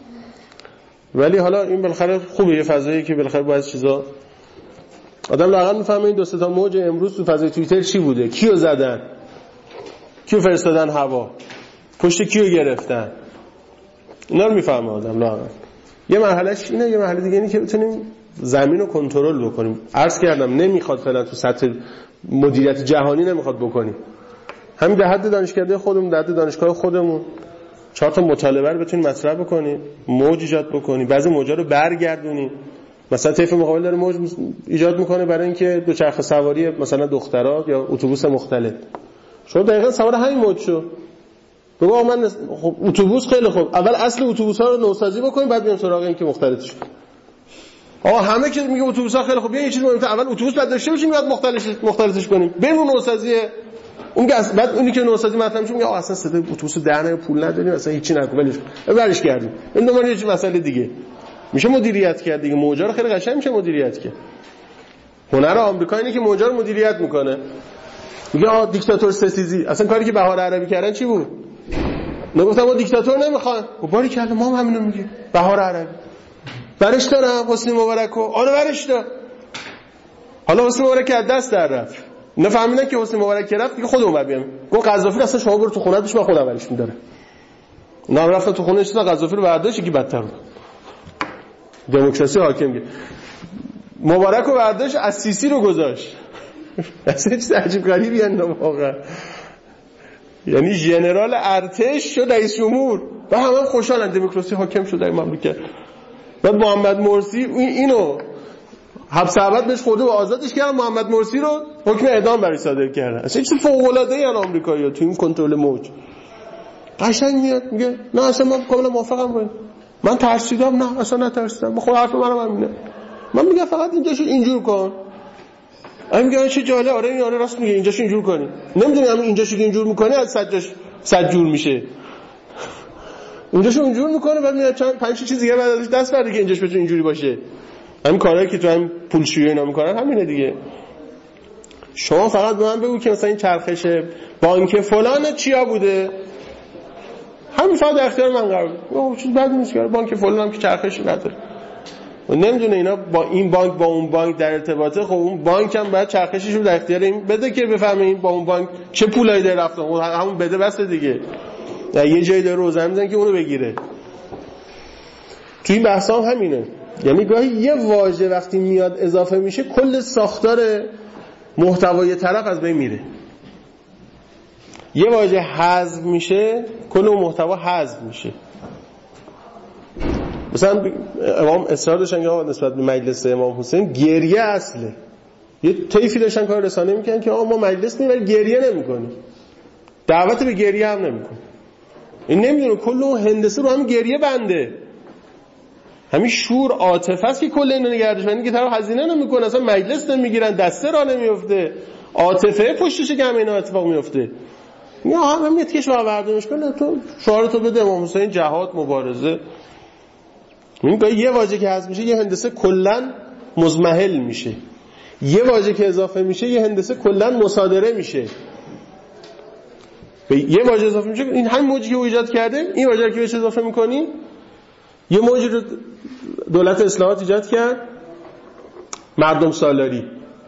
ولی حالا این بالاخره خوبه، یه فضایی که بالاخره باید چیزا آدم لااقل میفهمه این دو سه تا موج امروز تو فضای توییتر چی بوده، کیو زدن، کیو فرستادن هوا، پشت کیو گرفتن، اینا رو میفهمه آدم لااقل. یه مرحلهش اینه، یه مرحله دیگه اینه که بتونیم زمین رو کنترل بکنیم. عرض کردم نمیخواد فعلا تو سطح مدیریت جهانی نمیخواد بکنیم، همین در حد دانشکده خودمون، در حد دانشگاه خودمون چهار تا مطالبه رو بتونیم مطرح بکنیم، موج ایجاد بکنیم، بعضی موجا رو برگردونیم. مثلا طیف مقابل داره موج ایجاد میکنه برای اینکه دوچرخه سواری مثلا دخترها یا اتوبوس مختلط، شما دقیقاً سوار همین موج شو. بگو من خب اتوبوس خیلی خوب، اول اصل اتوبوس‌ها رو نوسازی بکنیم بعد بریم سراغ این که مختلطش کنیم. آها همه که میگه اتوبوس‌ها خیلی خوب، یه چیز مهمه، اول اتوبوس بعد داشته باشیم بعد مختلطش مختلطش کنیم، بریم نوسازی اون که بعد اونی که نوسازی مطرح میشه میگه آ اصلا صدای اتوبوس درنه پول نداریم اصلا هیچی نکن ولش کن برش کردیم. این دوباره یه مسئله دیگه میشه مدیریت کرد دیگه، موجا رو خیلی قشنگ میشه مدیریت کرد. هنر آمریکا اینه که موجا رو مدیریت میکنه. میگه آ دیکتاتور ستیزی، اصلا کاری که بهار عربی کردن چی بود؟ نگفتم ما دیکتاتور نمیخوایم، خب باری کلا ما هم همینو میگیم بهار عربی. برش دارم حسنی مبارکو، آره برش دار. حالا حسنی مبارک از دست در رفت، اینا فهمیدن که حسنی مبارک رفت دیگه خودمون بعد بیام. گفت قذافی اصلا شما برو تو خونه‌اش من خودم برش می‌دارم. نه رفتن تو خونه‌اش تا قذافی رو برداشت کی بدتر بود. دموکراسی حاکم گه. مبارک رو برداشت از سیسی رو گذاشت. اصلا چیز عجیب غریبی ان واقعا. یعنی ژنرال ارتش شد رئیس جمهور و همه خوشحالن دموکراسی حاکم شد در مملکت. بعد محمد مرسی اینو حبس ابد بهش خورده و آزادش کردن، محمد مرسی رو حکم اعدام برای صادر کردن. اصلا چیز فوق العاده ای ان آمریکایی‌ها تو این کنترل موج. قشنگ میاد میگه نه اصلا من کاملا موافقم با این، من ترسیدم، نه اصلا نترسیدم، من خود حرف منم همینه، من میگم فقط اینجاشو اینجور کن. من میگم چه جالب، آره این آره راست میگه اینجاشو اینجور کنی، نمیدونی همین اینجاشو که اینجور میکنی از صدجاش صد جور میشه، اونجاشو اونجور میکنه بعد میاد چند پنج چیز دیگه بعد ازش دست برده که اینجاش بتونه اینجوری باشه. همین کارهایی که تو هم پولشویی اینا میکنن همینه دیگه. شما فقط به من بگو که مثلا این چرخش بانک فلان چیا بوده، همین فقط در اختیار من قرار بده، چیز بدی نیست که بانک فلان هم که چرخشی نداره و نمیدونه اینا با این بانک با اون بانک در ارتباطه، خب اون بانک هم باید چرخشش رو در اختیار این بده که بفهمه این با اون بانک چه پولایی داره رفته، همون بده بس دیگه، یه جایی داره روزنه میزنه که اونو بگیره. تو این بحثا هم همینه، یعنی گاهی یه واژه وقتی میاد اضافه میشه کل ساختار محتوای طرف از بین میره. یه واژه حذف میشه کل اون محتوا حذف میشه. مثلا امام اصرار داشتن که نسبت به مجلس امام حسین گریه اصله، یه طیفی داشتن کار رسانه میکنن که آقا ما مجلس نیم ولی گریه نمیکنیم، دعوت به گریه هم نمیکنیم. این نمیدونه کل اون هندسه رو همین گریه بنده، همین شور عاطفه است که کل اینو نگردش بندی که طرف هزینه نمیکنه، اصلا مجلس نمیگیرن، دسته را نمیفته، عاطفه پشتشه که همین اینا اتفاق میفته. یا همین تیکش رو برداشت کنه تو شعار تو بده امام حسین جهاد مبارزه. این یه واژه که حذف میشه یه هندسه کلا مزمحل میشه، یه واژه که اضافه میشه یه هندسه کلا مصادره میشه. یه واژه اضافه میشه این همین موجی که ایجاد کرده، این واژه که بهش اضافه میکنی یه موجی رو دولت اصلاحات ایجاد کرد، مردم سالاری.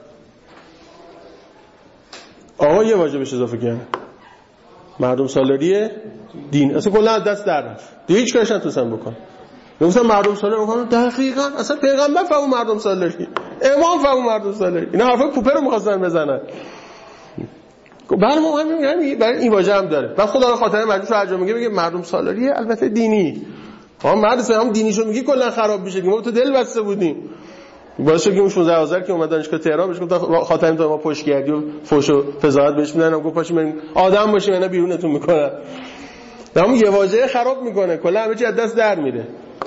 آقا یه واژه بهش اضافه کرد مردم سالاری دین، اصلا کلا از دست در رفت دیگه، هیچ کارش نتونستن بکن. مثلا مردم سالاری میگن دقیقاً اصلا پیغمبر فهمون مردم سالاری، امام فهمون مردم سالاری، اینا حرفای پوپه رو می‌خواستن بزنن. برای ما هم میگم برای این واژه هم داره. بعد خدا رو خاطر مجلس رو انجام میگه میگه مردم سالاریه البته دینی. ها مرد هم دینیشو میگی کلا خراب میشه. ما تو دل بسته بودیم. باشه که اون شانزده هزار که اومد دانشگاه تهران بهش گفت خاطر تو ما پشت کردی و فوش و فضاحت بهش میدن. گفت پاشیم بریم آدم باشیم اینا بیرونتون میکنن. اما یه واژه خراب میکنه کلا همه چی از دست در میره.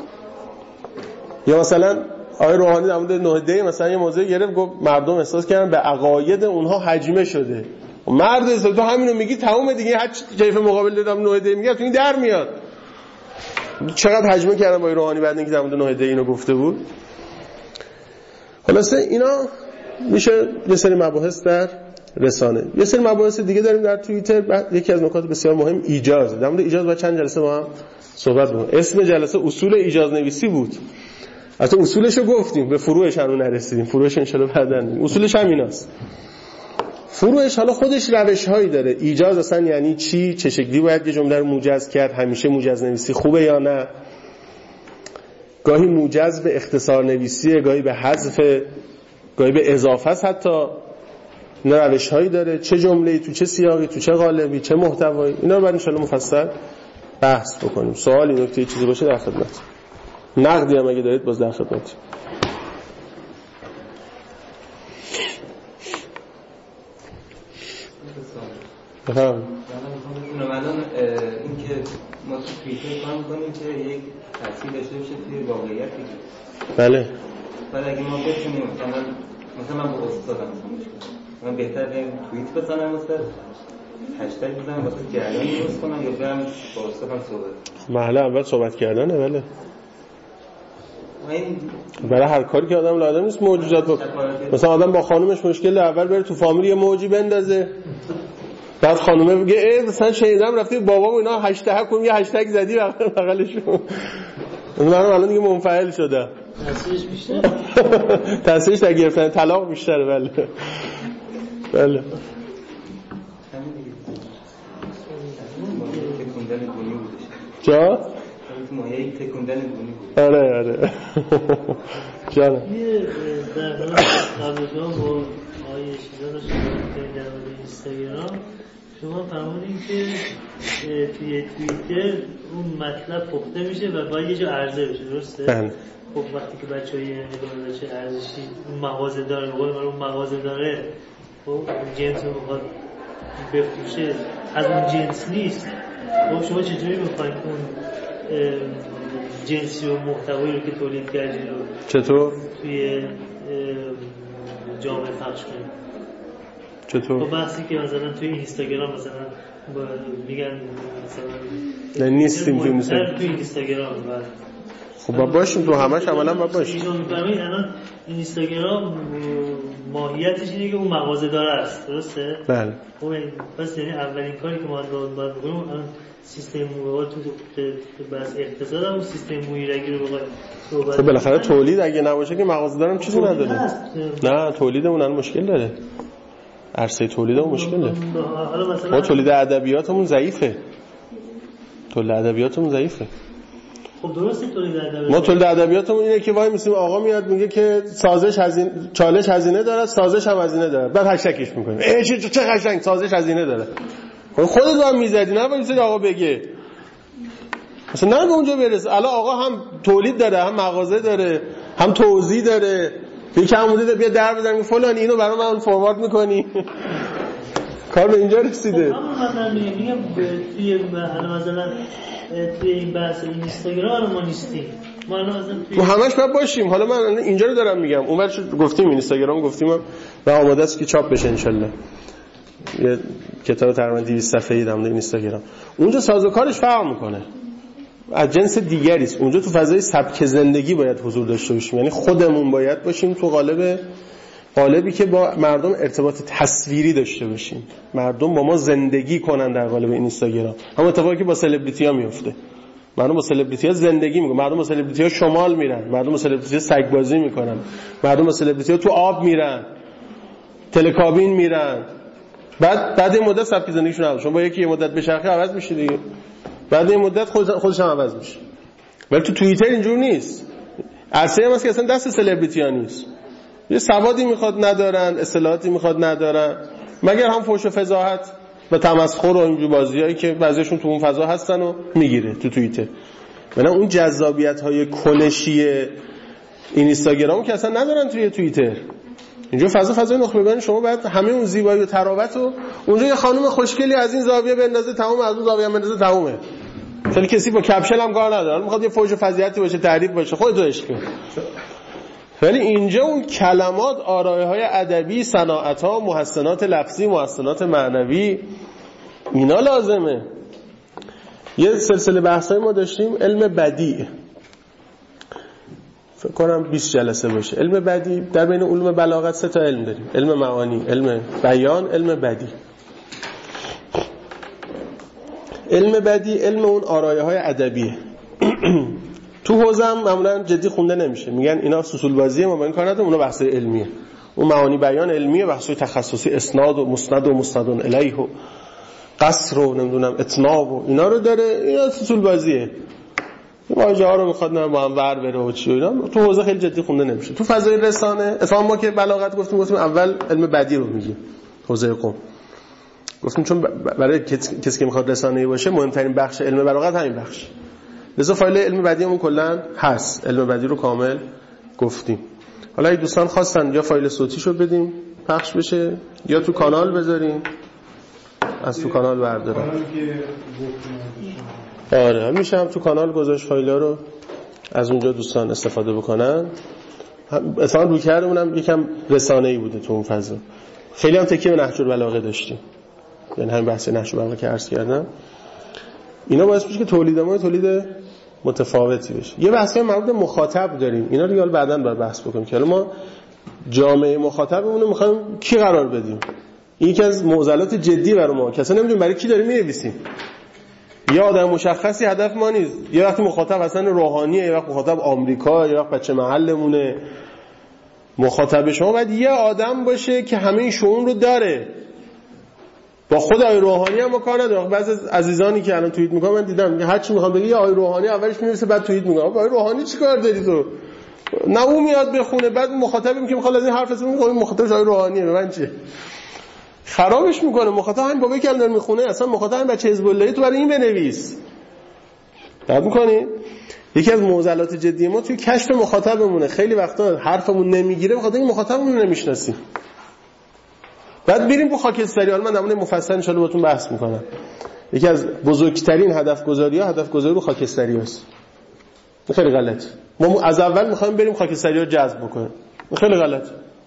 یا مثلا آقای روحانی در مورد نه دی مثلا یه موضوع گرفت گفت مردم احساس کردن به عقاید اونها هجمه شده. مرد تو همینو میگی تمام دیگه هر طیف مقابل دادم نه دی میگه تو این در میاد. چقدر هجمه کردن با روحانی بعد اینکه در مورد نه دی اینو گفته بود. خلاصه اینا میشه یه سری مباحث در رسانه. یه سری مباحث دیگه داریم در توییتر. یکی از نکات بسیار مهم ایجاز. در مورد ایجاز با چند جلسه با هم صحبت بکنیم. اسم جلسه اصول ایجاز نویسی بود. البته اصولش رو گفتیم، به فروعش هنوز نرسیدیم. فروعش ان شاء الله بعداً میگیم. اصولش هم ایناست. فروعش حالا خودش روش‌هایی داره. ایجاز اصلا یعنی چی؟ چه شکلی باید یه جمله رو موجز کرد؟ همیشه موجز نویسی خوبه یا نه؟ گاهی موجز به اختصار نویسیه، گاهی به حذف، گاهی به اضافه است. حتی اینا روش‌هایی داره. چه جمله‌ای تو چه سیاقی، تو چه قالبی، چه محتوایی، اینا رو بعد ان شاء الله مفصل بحث بکنیم. سوالی نکته چیزی باشه در خدمت. نقدی هم اگه دارید باز در خدمت. بفرمایید. الان این که ما تو توییتر کار می‌کنیم که یک تاثیر داشته باشه توی واقعیت دیگه. بله. ولی اگه ما بتونیم مثلا مثلا من با استادم من بهتر برم توییت بزنم واسه هشتگ بزنم واسه جریان درست کنم یا برم با استادم صحبت. محل اول صحبت کردنه. بله. برای هر کاری که آدم لازم نیست موجودات بکنه. مثلا آدم با خانومش مشکل اول بره تو فامیل یه موجی بندازه. بعد خانومه میگه ای مثلا شنیدم رفتی بابام اینا هشتگ کنم یه هشتگ زدی بغلشون. منم الان دیگه منفعل شده. تاثیرش بیشتره. تاثیرش در گرفتن طلاق بیشتره. بله. بله. جا؟ مایه تکوندن بونی بود. آره آره. جانم. یه در قبلگاه با آیه چیزا رو شما در اینستاگرام شما فرمودین که توی توییتر اون مطلب پخته میشه و باید یه جا عرضه بشه، درسته؟ بله. خب وقتی که بچه‌ها یه نگاه چه ارزشی اون مغازه داره، به قول من اون مغازه داره، خب اون جنس رو میخواد بفروشه، از اون جنس نیست. خب شما چجوری میخواید اون جنسی و محتوایی رو که تولید کردید رو چطور توی جامعه پخش کنید؟ چطور؟ خب بحثی که مثلا توی اینستاگرام مثلا میگن مثلا نه نیستیم توی اینستاگرام توی اینستاگرام بعد خب با باشیم تو همش عملا با باشیم. الان اینستاگرام ماهیتش اینه که اون مغازه داره است، درسته؟ بله. خب پس یعنی اولین کاری که ما باید بکنیم الان سیستم مویرگی تو بس اقتصاد هم سیستم مویرگی رو بخواد. خب بالاخره تولید اگه نباشه که مغازه دارم چیزی نداره. نه تولیدمون الان مشکل داره. عرصه تولیدمون مشکل داره. ما تولید ادبیاتمون ضعیفه. تولید ادبیاتمون ضعیفه. خب درسته تولید ادبیات. ما تولید ادبیاتمون اینه که وای میسیم آقا میاد میگه که سازش هزینه چالش هزینه داره، سازش هم هزینه داره. بعد هشتگش میکنه. ای چه چه قشنگ سازش هزینه داره. خودت هم میزدی نه وایسید آقا بگه. مثلا نه به اونجا برسه. الان آقا هم تولید داره، هم مغازه داره، هم توزیع داره. یکی هم بوده بیا در بزنیم فلان اینو برای من فوروارد میکنی. کار به اینجا رسیده. خب من میگم توی مثلا توی این بحث اینستاگرام ما نیستیم. ما الان مثلا تو همش باید باشیم. حالا من اینجا رو دارم میگم. اونورش گفتیم اینستاگرام گفتیم و آماده است که چاپ بشه ان شاء الله. یه کتاب تقریبا دویست صفحه‌ای در مورد اینستاگرام. اونجا سازوکارش فرق میکنه. از جنس دیگری است. اونجا تو فضای سبک زندگی باید حضور داشته باشیم. یعنی خودمون باید باشیم تو قالب قالبی که با مردم ارتباط تصویری داشته باشیم. مردم با ما زندگی کنن در قالب اینستاگرام. همون اتفاقی که با سلبریتی‌ها میفته. مردم با سلبریتی‌ها زندگی میکنن. مردم با سلبریتی‌ها شمال میرن. مردم با سلبریتی‌ها سگ بازی میکنن. مردم با سلبریتی‌ها تو آب میرن. تلکابین میرن. بعد بعد این مدت سبک زندگیشون عوض. شما با یکی یه مدت بچرخه عوض میشه دیگه. بعد این مدت خود خودش هم عوض میشه. ولی تو توییتر اینجور نیست. عرصه هم هست که اصلا دست سلبریتی‌ها نیست. یه سوادی میخواد ندارن، اصطلاحاتی میخواد ندارن. مگر هم فحش و فضاحت و تمسخر و اینجور بازیایی که بعضیشون تو اون فضا هستن و میگیره تو توییتر. بنا اون جذابیت‌های کلشی این اینستاگرامو که اصلا ندارن توی توییتر. اینجا فضا فضای نخبگان شما باید همه اون زیبایی و تراوت و اونجا یه خانم خوشگلی از این زاویه بندازه تمام، از اون زاویه بندازه تمامه. خیلی کسی با کپشن هم کار نداره، میخواد یه فوج فضیحتی باشه، تعریف باشه، خودت عشق کن. ولی اینجا اون کلمات، آرایه‌های ادبی، صناعت‌ها، محسنات لفظی، محسنات معنوی، اینا لازمه. یه سلسله بحثای ما داشتیم علم بدیع، فکر کنم بیست جلسه باشه. علم بدیع در بین علوم بلاغت سه تا علم داریم: علم معانی، علم بیان، علم بدیع. علم بدیع علم اون آرایه‌های ادبیه. تو حوزه هم معمولا جدی خونده نمیشه، میگن اینا سوسول بازیه، ما با این کار نداریم، اونا بحث علمیه. اون معانی بیان علمیه، بحث تخصصی اسناد و مسند و مستند الیه و قصر و نمیدونم اتناب و اینا رو داره، اینا سوسول بازیه. واژه ها رو میخواد نه با هم ور بره و چی و اینا، تو حوزه خیلی جدی خونده نمیشه. تو فضای رسانه اصلا ما که بلاغت گفتیم گفتیم اول علم بدیع رو میگیم، حوزه قم گفتیم چون برای کسی که میخواد رسانه‌ای باشه مهمترین بخش علم بلاغت همین بخش. لذا فایل علم بدیعمون کلا هست، علم بدیع رو کامل گفتیم. حالا اگه دوستان خواستن یا فایل صوتیشو بدیم پخش بشه یا تو کانال بذاریم، از تو کانال بردارم. آره میشه هم تو کانال گذاشت فایل‌ها رو، از اونجا دوستان استفاده بکنن. اصلا روی کردمونم یکم رسانه‌ای بوده تو اون فضا. خیلی هم تکیه به نهج البلاغه داشتیم، یعنی همین بحث نهج البلاغه که عرض کردم اینا باعث میشه که تولید ما تولید متفاوتی بشه. یه بحثای مربوط به مخاطب داریم، اینا رو حالا بعداً باید بحث بکنیم که حالا ما جامعه مخاطبمون رو می‌خوایم کی قرار بدیم. این یکی از معضلات جدی برای ما که اصلا نمی‌دونیم برای کی داریم می‌نویسیم. یه آدم مشخصی هدف ما نیست. یه وقتی مخاطب اصلا روحانیه، یه وقت مخاطب آمریکا، یه وقت بچه محلمونه. مخاطب شما باید یه آدم باشه که همه این شؤون رو داره. با خود آقای روحانی هم کار نداره. بعضی از عزیزانی که الان توییت میکنن من دیدم هر چی میخوام بگه یا آقای روحانی اولش می‌نویسه بعد توییت میکنه. آقای روحانی چیکار داری تو؟ نه اون میاد بخونه، بعد مخاطبیم که میخواد از این حرف اسمون میگه مخاطبش آقای روحانیه، به من چیه؟ خرابش میکنه. مخاطب همین بابایی که الان میخونه اصلا مخاطب همین بچه حزب اللهی، تو برای این بنویس. درک میکنی؟ یکی از معضلات جدی ما توی کشف مخاطبمونه. خیلی وقتا حرفمون نمیگیره بخاطر این مخاطبمون رو نمیشناسیم. بعد بریم با خاکستری. حالا من در مورد مفصل ان شاء الله باهاتون بحث میکنم. یکی از بزرگترین هدف گذاری‌ها هدف گذاری رو خاکستری است. خیلی غلط. ما از اول میخوایم بریم خاکستری رو جذب بکنیم. خیلی غلط.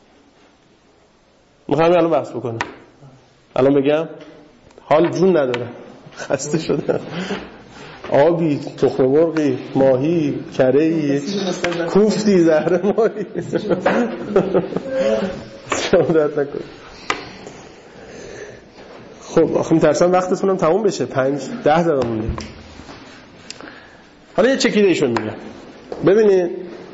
میخوام الان بحث بکنم. الان بگم حال جون نداره، خسته شدم. آبی، تخم مرغی، ماهی، کره‌ای، کوفتی، زهر ماری. شامدت نکن. خب آخه میترسم وقتتونم تموم بشه. پنج ده دقیقه مونده. حالا یه چکیده ایشون میگم. ببینید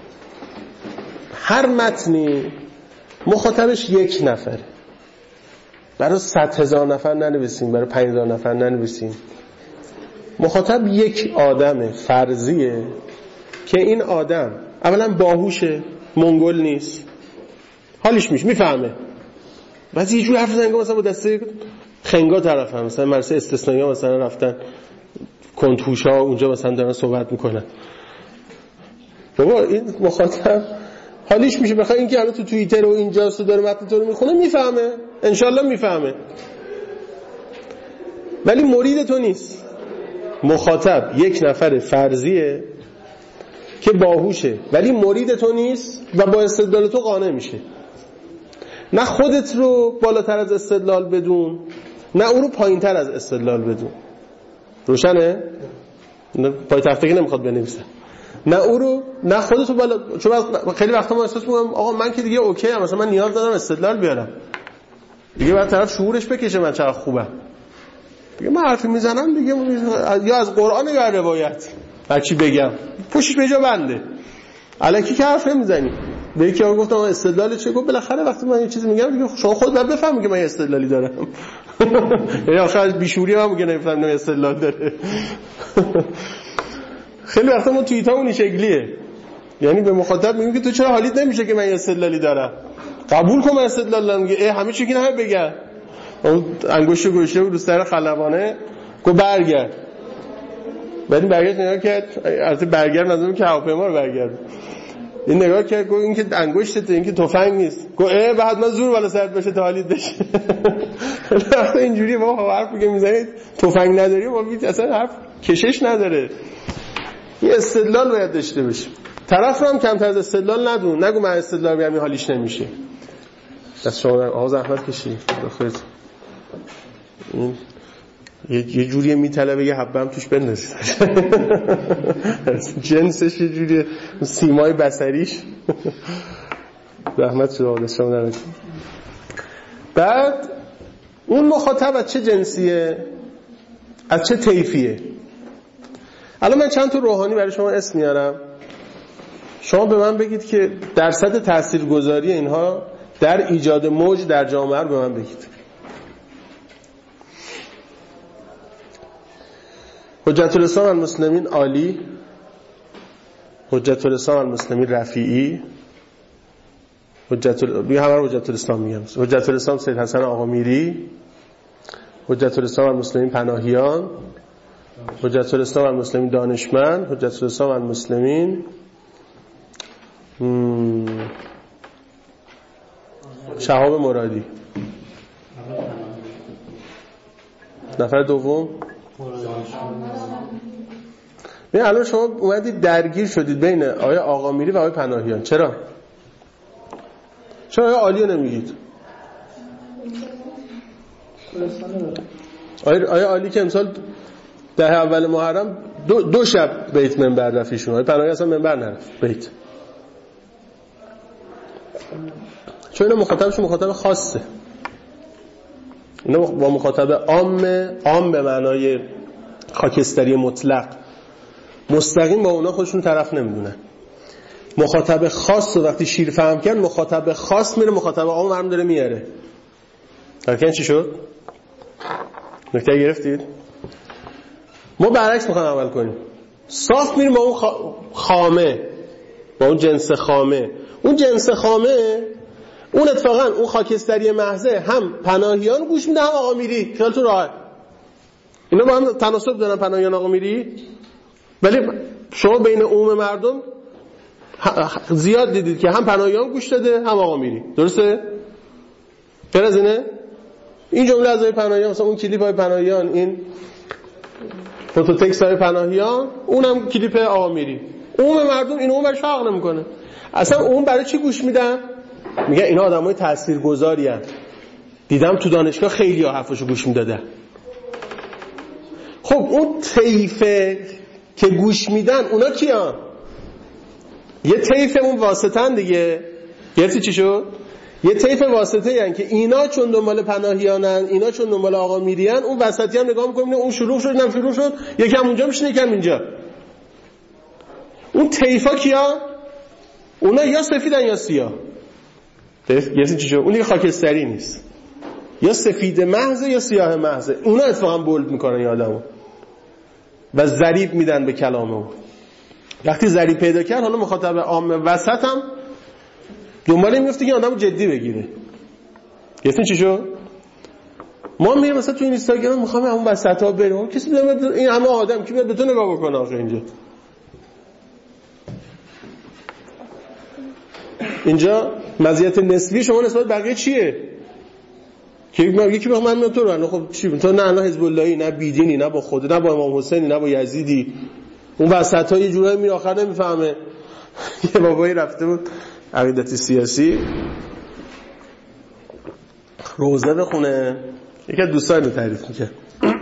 هر متنی مخاطبش یک نفره. برای صد هزار نفر ننویسیم، برای پنج هزار نفر ننویسیم. مخاطب یک آدم فرضیه که این آدم اولا باهوشه، منگول نیست، حالش میشه، میفهمه. بعضی یه جور حرف زنگا مثلا با دسته خنگا طرف هم، مثلا مرسه استثنایی ها مثلا رفتن کنتوش ها اونجا مثلا دارن صحبت میکنن. بابا این مخاطب حالیش میشه. بخواه این که الان تو توییتر و اینجاست و داره متن تو رو میخونه، میفهمه، انشالله میفهمه، ولی مرید تو نیست. مخاطب یک نفر فرضیه که باهوشه ولی مرید تو نیست و با استدلال تو قانع میشه. نه خودت رو بالاتر از استدلال بدون، نه او رو پایین تر از استدلال بدون. روشنه؟ پای تخته که نمیخواد بنویسه. نه او رو، نه خودت رو بالا. چون خیلی وقتا ما احساس میکنم آقا من که دیگه اوکی ام، مثلا من نیاز ندارم استدلال بیارم دیگه، بعد طرف شعورش بکشه من چقدر خوبم دیگه. من حرفی میزنم دیگه یا از قرآن یا از روایت، هر چی بگم پوشش به جا بنده. الکی که حرف نمیزنی. به یکی ها گفتم استدلال چه؟ گفت بالاخره وقتی من یه چیزی میگم دیگه شما خود باید بفهمی که من یه استدلالی دارم. یعنی آخه از بیشوری هم میگه نمیفهمم نه استدلال داره. خیلی وقتا ما توییتامون این شکلیه، یعنی به مخاطب میگیم که تو چرا حالیت نمیشه که من یه استدلالی دارم؟ قبول کن من استدلال دارم. میگه همه چی که نه بگم. اون انگشت گوشه بود رو سر خلبانه، گفت برگرد. بعد این برگرد نگاه کرد، البته برگرد نظرم که هواپیما رو برگرد، این نگاه کرد گفت این که انگشته، این که تفنگ نیست. گفت اه بعد ما زور بالا سرت بشه تا حالیت بشه. وقتی اینجوری ما حرف که میزنید تفنگ نداری، ما اصلا حرف کشش نداره. این استدلال باید داشته باشه. طرف رو هم کمتر از استدلال ندون، نگو من استدلال میگم این حالیش نمیشه. دست شما آقا زحمت کشید بخیر. این یه جوریه میطلبه یه حبه هم توش بندازید. جنسش یه جوریه، سیمای بصریش. رحمت شد آقا شما نرید. بعد اون مخاطب از چه جنسیه؟ از چه طیفیه؟ الان من چند تا روحانی برای شما اسم میارم، شما به من بگید که درصد تاثیرگذاری اینها در ایجاد موج در جامعه رو به من بگید. حجت الاسلام المسلمین عالی، حجت الاسلام المسلمین رفیعی، حجت ال... بیا همه رو حجت الاسلام میگم، حجت الاسلام سید حسن آقامیری، حجت الاسلام المسلمین پناهیان، حجت الاسلام المسلمین دانشمند، حجت الاسلام المسلمین مم... شهاب مرادی. نفر دوم ببین الان شما اومدید درگیر شدید بین آیا آقامیری و آیا پناهیان. چرا؟ چرا آیا عالی رو نمیگید؟ آیا, آیا عالی که امسال ده اول محرم دو, دو شب بیت منبر رفیشون، آیا پناهی اصلا منبر نرفت بیت؟ چون اینا مخاطبشون مخاطب خاصه، اینا با مخاطب عام، عام به معنای خاکستری مطلق مستقیم با اونا خودشون طرف نمیدونن. مخاطب خاص رو وقتی شیر فهم کرد، مخاطب خاص میره مخاطب عام هم داره میاره. درکن چی شد؟ نکته گرفتید؟ ما برعکس میخوایم عمل کنیم، صاف میریم با اون خامه، با اون جنس خامه. اون جنس خامه اون اتفاقا اون خاکستری محضه هم پناهیان گوش میده هم آقا میری، خیالتون راحت. اینا با هم تناسب دارن پناهیان آقا میری، ولی شما بین عموم مردم زیاد دیدید که هم پناهیان گوش داده هم آقا میری. درسته؟ غیر از اینه؟ این جمله از های پناهیان، مثلا اون کلیپ های پناهیان، این فوتوتکس های پناهیان، اونم کلیپ آقا میری. عموم مردم این عموم برش فرق نمیکنه. اصلا اون برای چی گوش میدن؟ میگه اینا آدمای تاثیرگذاری ان. دیدم تو دانشگاه خیلی ها حرفشو گوش میدادن. خب اون طیفه که گوش میدن اونا کیان؟ یه طیف اون واسطن دیگه. گرفتی چی شد؟ یه طیف واسطه یعنی که اینا چون دنبال پناهیانن، اینا چون دنبال آقا میریان، اون وسطی هم نگاه میکنه اون شلوغ شد، اینم شلوغ شد، یکم اونجا میشینه یکم اینجا. اون طیفا کیا؟ اونا یا سفیدن یا سیاه. گرفتی چی شد؟ اون یه خاکستری نیست، یا سفید محض یا سیاه محض. اونا اتفاقا بولد میکنن یادمو و ضریب میدن به کلامو. وقتی ضریب پیدا کرد، حالا مخاطب عام وسط هم دنبال این میفته که آدمو جدی بگیره. گرفتین چی شد؟ ما میریم مثلا تو این اینستاگرام میخوام همون وسطا بریم، کسی میاد این همه آدم کی میاد به تو نگاه بکنه آخه اینجا. اینجا مزیت نسبی شما نسبت بقیه چیه؟ که یکی بخوام من میاد تو رو، خب چی تو نه نه حزب اللهی، نه بیدینی، نه با خود، نه با امام حسینی، نه با یزیدی. اون وسطا یه جورایی میره آخر نمیفهمه. یه بابایی رفته بود عقیدتی سیاسی روزه بخونه، یکی از دوستان رو تعریف میکنه.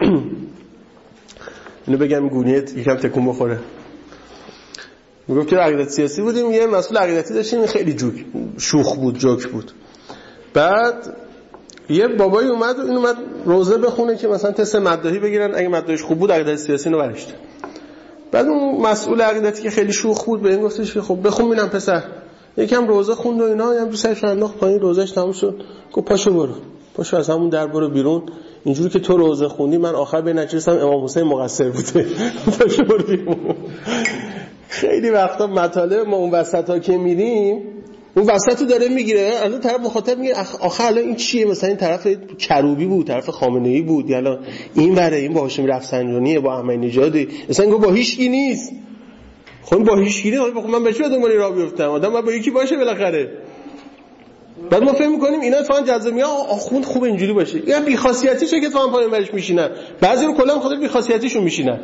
اینو بگم گونیت یکم تکون بخوره. میگفت که عقیدتی سیاسی بودیم، یه مسئول عقیدتی داشتیم خیلی جوک شوخ بود، جوک بود. بعد یه بابایی اومد و این اومد روزه بخونه که مثلا تست مداحی بگیرن، اگه مداحیش خوب بود عقیدتی سیاسی رو برشت. بعد اون مسئول عقیدتی که خیلی شوخ بود به این گفتش که خب بخون ببینم پسر. یکم روزه خوند و اینا، هم رو سرش انداخت پایین، روزش تموم شد. گفت پاشو برو، پاشو از همون در برو بیرون. اینجوری که تو روزه خوندی من آخر به نتیجه رسیدم امام حسین مقصر بوده. پاشو برو بیرون. خیلی وقتا مطالب ما اون وسطا که میریم، اون وسطو داره میگیره، الان طرف مخاطب میگه آخه الان این چیه؟ مثلا این طرف کروبی بود، طرف خامنه‌ای بود، یا الان این وره این با هاشمی رفسنجانیه، با احمدی نژادی، اصلا اینو با هیچ کی نیست. خب با هیچ کی نیست، من به چه دنبال راه بیفتم؟ آدم باید با یکی باشه بالاخره. بعد ما فهم می‌کنیم اینا اتفاقا جذابیه، آخوند خوب اینجوری باشه. یا بی خاصیتیشه که تو هم پایین برش میشینن. بعضی رو کلا خاطر بی خاصیتیشون میشینن.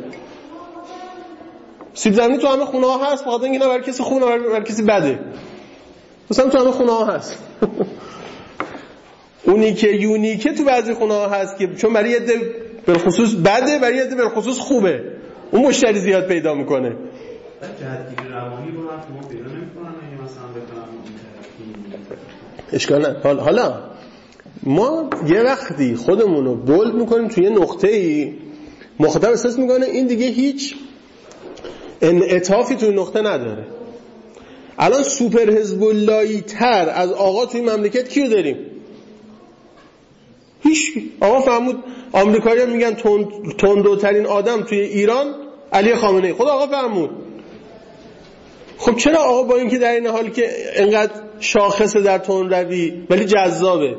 سیب زمینی تو همه خونه ها هست، فقط اینا برای کسی خونه برای کسی بده. مثلا تو همه خونه ها هست. اونی که یونیکه تو بعضی خونه ها هست که چون برای عده به خصوص بده، برای عده به خصوص خوبه. اون مشتری زیاد پیدا میکنه. جهتگیری روانی رو وقتی ما پیدا نمی‌کنن، یعنی مثلا بکنم اشکال نه. حالا ما یه وقتی خودمون رو بولد میکنیم توی یه نقطه‌ای، مخاطب احساس میکنه این دیگه هیچ انعطافی توی نقطه نداره. الان سوپر حزب اللهی تر از آقا توی مملکت کیو داریم؟ هیچ. آقا فرمود آمریکایی‌ها میگن تند تندترین آدم توی ایران علی خامنه‌ای. خدا آقا فرمود. خب چرا آقا با اینکه در این حال که انقدر شاخصه در تندروی ولی جذابه؟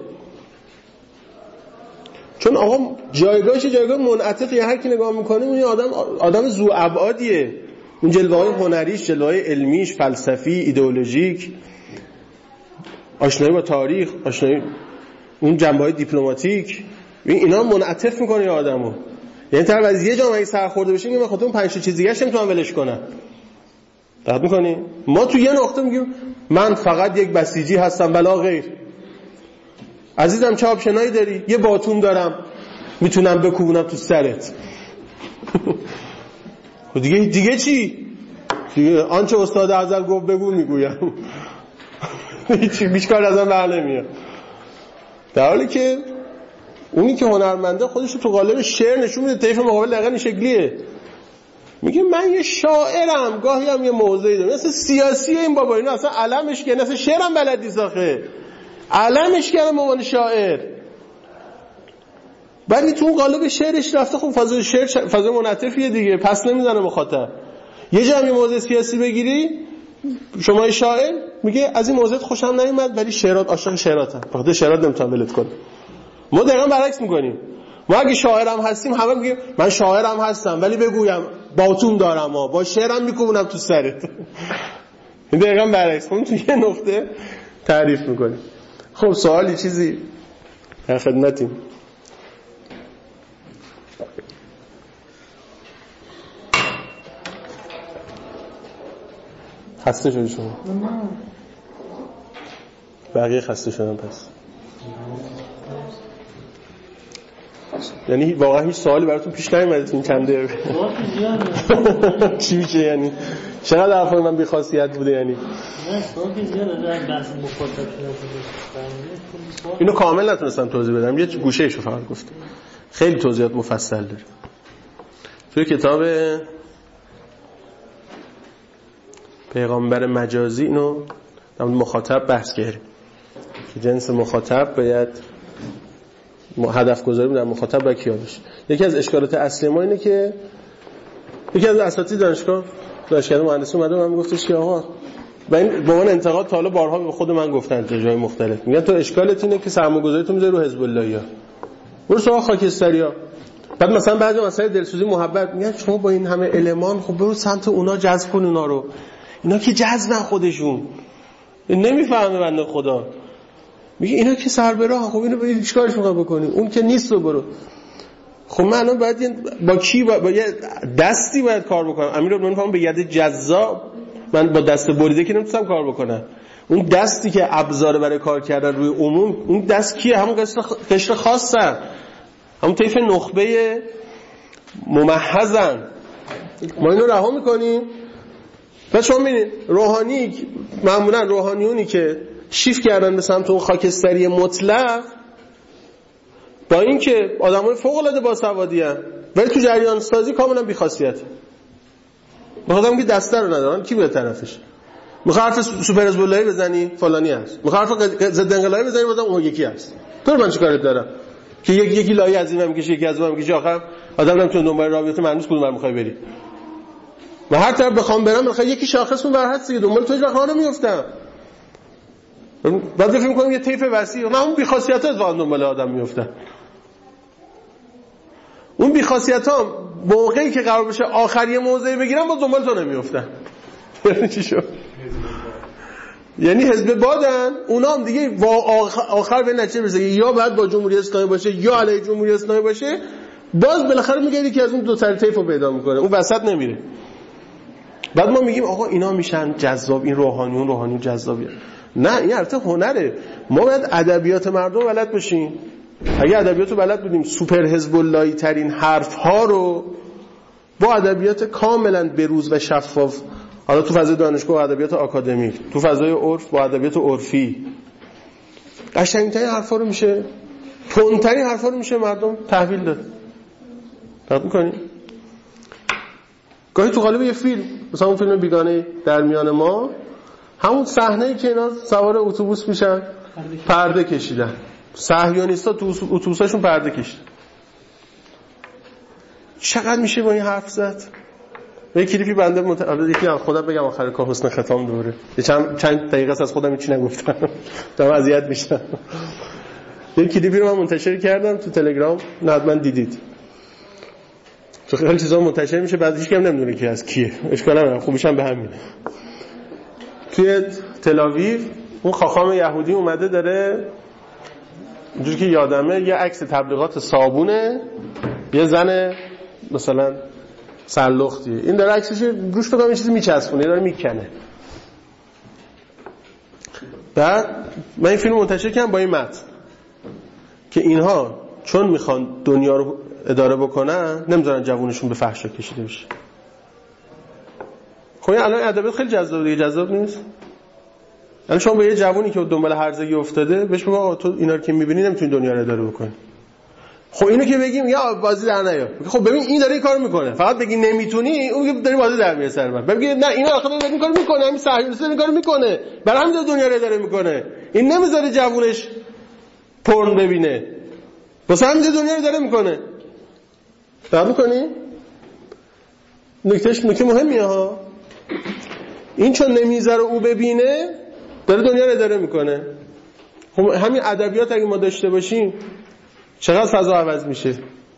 چون آقا جایگاهش جایگاه منعطفه، هر کی نگاه میکنه اون آدم آدم ذو ابعادیه. اون جلوه‌های هنریش، جلوه‌های علمیش، فلسفی، ایدئولوژیک، آشنایی با تاریخ، آشنایی اون جنبه‌های دیپلماتیک، اینا منعطف میکنه آدمو. یعنی طرف از یه جامعه سرخورده بشه میگه من خودم پنج تا چیز دیگه اش نمیتونم ولش کنم. دقت میکنی؟ ما تو یه نقطه میگیم من فقط یک بسیجی هستم بلا غیر. عزیزم چه آپشنایی داری؟ یه باتوم دارم میتونم بکوبونم تو سرت. خب دیگه دیگه چی؟ دیگه آنچه استاد ازل گفت بگو میگویم. هیچ بیش کار ازم بر نمیاد. در حالی که اونی که هنرمنده خودش تو قالب شعر نشون میده، طیف مقابل دقیقاً این شکلیه. میگه من یه شاعرم، گاهی هم یه موضوعی دارم. مثلا سیاسیه این بابا، اینا اصلا علمش که اصلا شعرم بلد نیست آخه. علمش کردم به عنوان شاعر. ولی تو اون قالب شعرش رفته. خب فضای شعر فضای منعطفیه دیگه، پس نمیزنه مخاطب. یه جا هم یه موضوع سیاسی بگیری، شما شاعر میگه از این موضوع خوشم نمیاد ولی شعرات عاشق شعراتم. فقط شعرات نمیتونم ولت کنم. ما دقیقاً برعکس میکنیم. ما اگه شاعرم هستیم همه میگیم من شاعرم هستم ولی بگویم باتوم دارم ها، با شعرم میکوبونم تو سرت. این دقیقاً برعکس. خب تو یه نقطه تعریف میکنیم. خب سوالی چیزی در خدمتیم. خسته شدی شما؟ بقیه خسته شدن پس. یعنی واقعا هیچ سوالی براتون پیش نیومده این چند دقیقه؟ چی میشه یعنی؟ چقدر حرفای من بی خاصیت بوده یعنی؟ نه سوالی زیاده در بحث مخاطب شده. اینو کامل نتونستم توضیح بدم، یه گوشه‌ایشو فقط گفتم. خیلی توضیحات مفصل داره. توی کتاب پیغامبر مجازی اینو در مخاطب بحث کردیم که جنس مخاطب باید هدف گذاری در مخاطب با کیا بشه. یکی از اشکالات اصلی ما اینه که یکی از اساتید دانشگاه دانشکده مهندسی اومده من گفتش که آقا با این به من انتقاد تا حالا بارها به خود من گفتن جای مختلف، میگن تو اشکالت اینه که سرمایه‌گذاری تو میذاری رو حزب اللهیا، برو سراغ خاکستریا. بعد مثلا بعضی مسائل دلسوزی محبت میگن شما با این همه المان خب برو سمت اونا، جذب کن اونا رو. اینا که جذبن خودشون، نمیفهمه بنده خدا. میگه اینا که سر به راه، خب اینو باید چیکارش میخوای بکنی؟ اون که نیست رو برو. خب من الان باید با کی با, با یه دستی باید کار بکنم. امیر ابراهیم فهم به ید جذاب من با دست بریده که نمیتونم کار بکنم. اون دستی که ابزار برای کار کردن روی عموم، اون دست کیه؟ همون قشر خاصن، همون طیف نخبه ممحضن. ما اینو رها میکنیم. و شما ببینید روحانی معمولا روحانیونی که شیفت کردن به سمت اون خاکستری مطلق، با اینکه آدمای فوق العاده باسوادی ان ولی تو جریان سازی کاملا بی‌خاصیت. میخوام که دسته رو ندارن، کی به طرفش؟ میخواد حرف سوپر حزب اللهی بزنی فلانی هست، میخواد حرف ضد انقلابی بزنی بازم اون یکی هست. تو من چیکارت دارم که یکی یکی لایه از اینم میکشه، یکی از اونم میکشه، آخر آدم نمیتونه دنبال رابطه مهندس کدوم بر میخوای بری. من هر طرف بخوام برم میخوام یکی شاخصون بر هست دیگه، دنبال تو هیچ وقت نمیافتم. بعد فکر می‌کنم یه طیف وسیع، نه اون بی‌خاصیت‌ها اتفاقا دنبال آدم میافتن. اون بی‌خاصیت‌ها موقعی که قرار بشه آخر یه موضعی بگیرن باز دنبال تو نمیافتن. چی شد؟ یعنی حزب بادن، اونا هم دیگه آخر به نتیجه برسه یا باید با جمهوری اسلامی باشه یا علیه جمهوری اسلامی باشه، باز بالاخره میگه یکی از اون دو سر طیفو پیدا میکنه، اون وسط نمیره. بعد ما میگیم آقا اینا میشن جذاب، این روحانیون روحانیون جذابیه. نه، این البته هنره. ما باید ادبیات مردم بلد باشیم. اگه ادبیاتو بلد بودیم سوپر حزب اللهی ترین حرف ها رو با ادبیات کاملا بروز و شفاف، حالا تو فضای دانشگاه ادبیات آکادمیک، تو فضای عرف با ادبیات عرفی، قشنگترین حرفا رو میشه، تندترین حرفا رو میشه مردم تحویل داد. دقت می‌کنی؟ گاهی تو قالب یه فیلم، مثلا اون فیلم بیگانه در میان ما، همون صحنه‌ای که اینا سوار اتوبوس میشن پرده کشیدن، صهیونیستا تو اتوبوساشون پرده کشیدن. چقدر میشه با این حرف زد؟ یه کلیپی بنده متعال یکی از خودم بگم آخر کار حسن ختام دوره. یه چند چند دقیقه از خودم هیچ نگفتم. دارم اذیت میشم. یه کلیپی رو من منتشر کردم تو تلگرام، حتما دیدید. تو خیلی چیزا منتشر میشه بعد هیچ کم نمیدونه کی از کیه. اشکال نداره، خوبیش هم به همینه. توی تل آویو اون خاخام یهودی اومده داره اینجوری که یادمه یه عکس تبلیغات صابونه، یه زن مثلا سرلختیه، این داره عکسش روش بگم یه چیزی میچسبونه، داره میکنه. بعد من این فیلم منتشر کردم با این متن که اینها چون میخوان دنیا رو اداره بکنن نمیذارن جوونشون به فحشا کشیده بشه. خب این الان ادبیات خیلی جذاب دیگه، جذاب نیست؟ الان شما با یه جوونی که دنبال هرزگی افتاده بهش بگو آقا تو اینا رو که میبینی نمیتونی دنیا رو اداره بکنی. خب اینو که بگیم یا بازی در نیا، خب ببین این داره این کارو میکنه، فقط بگی نمیتونی اون میگه داری بازی در میاره سر من، بگی نه اینا آخه داره این کارو میکنه، همین صهیونیست این کارو میکنه، برای همین دنیا رو اداره میکنه، این نمیذاره جوونش پورن ببینه، واسه همین دنیا رو اداره میکنه. فهم میکنی؟ نکتهش نکته مهمیه ها. این چون نمیذاره او ببینه داره دنیا رو اداره میکنه. خب همین ادبیات اگه ما داشته باشیم چقدر فضا عوض میشه.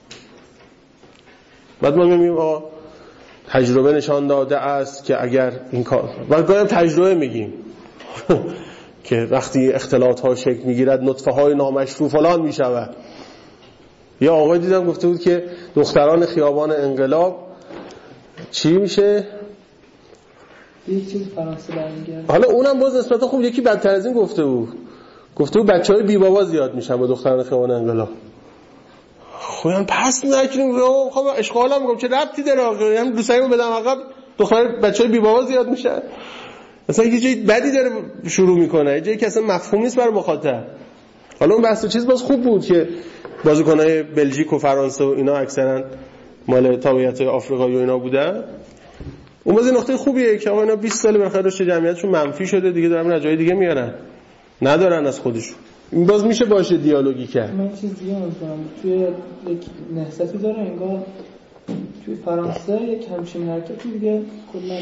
بعد ما میگیم آقا تجربه نشان داده است که اگر این کار، بعد گاهی تجربه میگیم که وقتی اختلاط ها شکل میگیرد نطفه های نامشروع فلان میشود. یا آقای دیدم گفته بود که دختران خیابان انقلاب چی میشه؟ یک چیز فرانسه برمیگرده. حالا اونم باز نسبتا خوب یکی بدتر از این گفته بود. گفته بود بچهای بی بابا زیاد میشن با دختران خیابان انقلاب. خودم پس نکنیم خب اشغالم میگم چه ربطی داره؟ هم دوستایمو بدم عقب دختر بچهای بی بابا زیاد میشن. مثلا یه جای بدی داره شروع میکنه، یه جایی که اصلا مفهوم نیست برای مخاطب. حالا اون بحث چیز باز خوب بود که بازیکنای بلژیک و فرانسه و اینا اکثرا مال تابعیت‌های آفریقایی و اینا بودن. اون باز نقطه خوبیه که آقا اینا بیست سال بالاخره رشد جمعیتشون منفی شده دیگه، دارن از جای دیگه میارن، ندارن از خودشون. این باز میشه باشه دیالوگی کرد. من چیز دیگه می‌گم توی یک نهضتی داره انگار توی فرانسه یک همچین حرکتی دیگه کلا.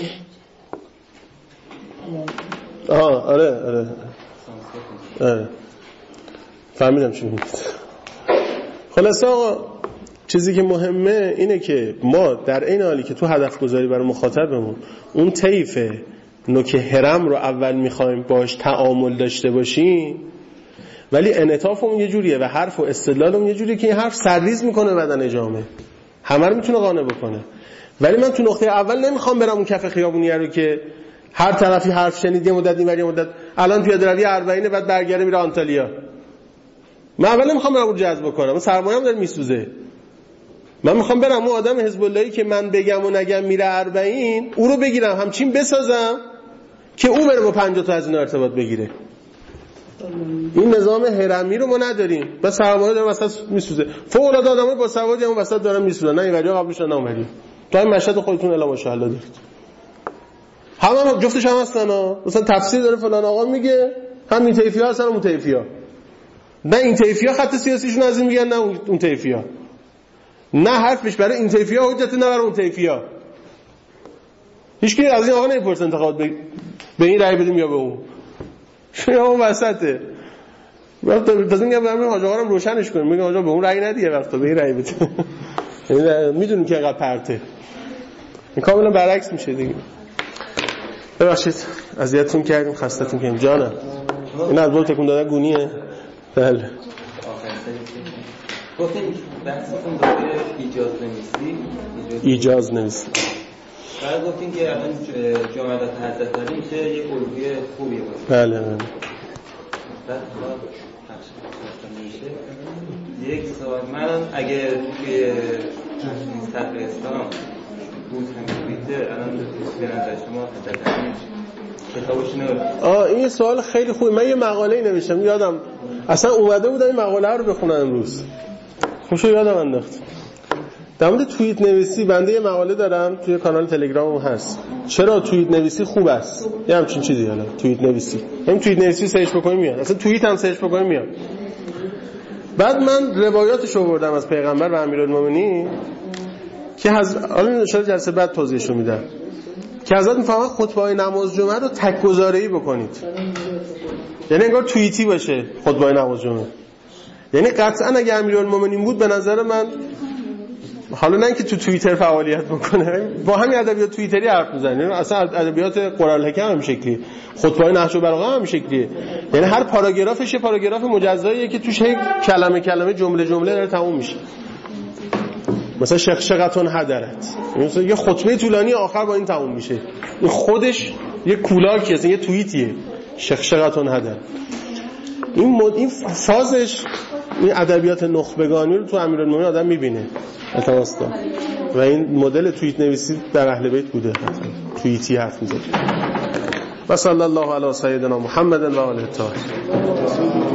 آها آره آره آره فهمیدم چی میگی. خلاصه آقا چیزی که مهمه اینه که ما در این حالی که تو هدف گذاری برای مخاطبمون اون طیف نوک هرم رو اول میخوایم باش تعامل داشته باشیم، ولی انعطافمون یه جوریه و حرف و استدلالمون یه جوریه که این حرف سرریز میکنه بدن جامعه، همه رو میتونه قانع بکنه. ولی من تو نقطه اول نمیخوام برم اون کف خیابونیه رو که هر طرفی حرف شنید یه مدت اینوری مدت الان پیاده روی اربعین بعد برگره میره آنتالیا. من اول نمیخوام برم اون جذب کنم، من سرمایه‌ام داره میسوزه. من میخوام برم اون آدم حزب اللهی که من بگم و نگم میره اربعین او رو بگیرم همچین بسازم که او بره با پنجاه تا از اینا ارتباط بگیره. این نظام هرمی رو ما نداریم. بس سرمایه داره وسط میسوزه. فوق العاده آدمای با سوادی هم وسط دارن میسوزن. نه اینوری قبلش نه اونوری. تو این مشهد خودتون الا ماشاءالله دارید. همه هم جفتش هم هستن ها. مثلا تفسیر داره فلان آقا میگه هم این طیفیا هستن اون طیفیا. نه این طیفیا خط سیاسیشون از این میگن نه اون طیفیا. نه حرفش برای این طیفیا حجت نه برای اون طیفیا. هیچ کی از این آقا نمیپرسه انتخابات به این رأی بدیم یا به اون. شما اون وسطه. وقت تازه میگم بریم حاج آقا رو روشنش کنیم، میگم آقا به اون رأی ندیه، وقتا به این رأی بده. یعنی میدونیم که اینقدر پرته. این کاملا برعکس میشه دیگه. ببخشید اذیتتون کردیم، خستتون کردیم. جانم این از بول تکون دادن گونیه. بله. گفتین بحثتون داره ایجاز نویسی. ایجاز نویسی. بعد گفتین که الان جامعه حضرت علی میشه یک الگوی خوبی باشه. بله بله. بعد حالا میشه یک سوال، من اگه توی این صفحه اسلام بود هم توییتر الان به نظر شما حضرت علی کتابشون آه این سوال خیلی خوبه. من یه مقاله نوشتم یادم اصلا اومده بودم این مقاله رو بخونم امروز، خوشو یادم انداخت. در مورد توییت نویسی بنده یه مقاله دارم توی کانال تلگرامم هست، چرا توییت نویسی خوب است. یه همچین چیزی حالا توییت نویسی، همین توییت نویسی سرچ بکنید میاد، اصلا توییت هم سرچ بکنید میاد. بعد من روایاتش آوردم از پیغمبر و امیرالمومنین که حضرت، حالا ان شاء الله جلسه بعد توضیحشو میدم، که حضرت میفرمایند خطبه نماز جمعه رو تک گزاره‌ای بکنید. یعنی انگار توییتی باشه خطبه نماز جمعه. یعنی قطعا اگه امیرالمومنین بود به نظر من، حالا نه اینکه تو توییتر فعالیت بکنه، با همین ادبیات توییتری حرف میزنه. یعنی اصلا ادبیات قرآن الحکم هم شکلی، خطبه نهج البلاغه هم شکلیه. یعنی هر پاراگرافش یه پاراگراف مجزاییه که توش کلمه کلمه جمله جمله داره تموم میشه. مثلا شقشقتون هدرت، مثلا یه خطبه طولانی آخر با این تموم میشه. این خودش یه کولاکی هست، یه توییتیه. شقشقتون هدرت. این مد... این فازش، این ادبیات نخبگانی رو تو امیرالمومنین آدم میبینه التماس دارم. و این مدل توییت نویسی در اهل بیت بوده، توییتی حرف میزنه. و صلی الله علی سیدنا محمد و آله الطاهرین.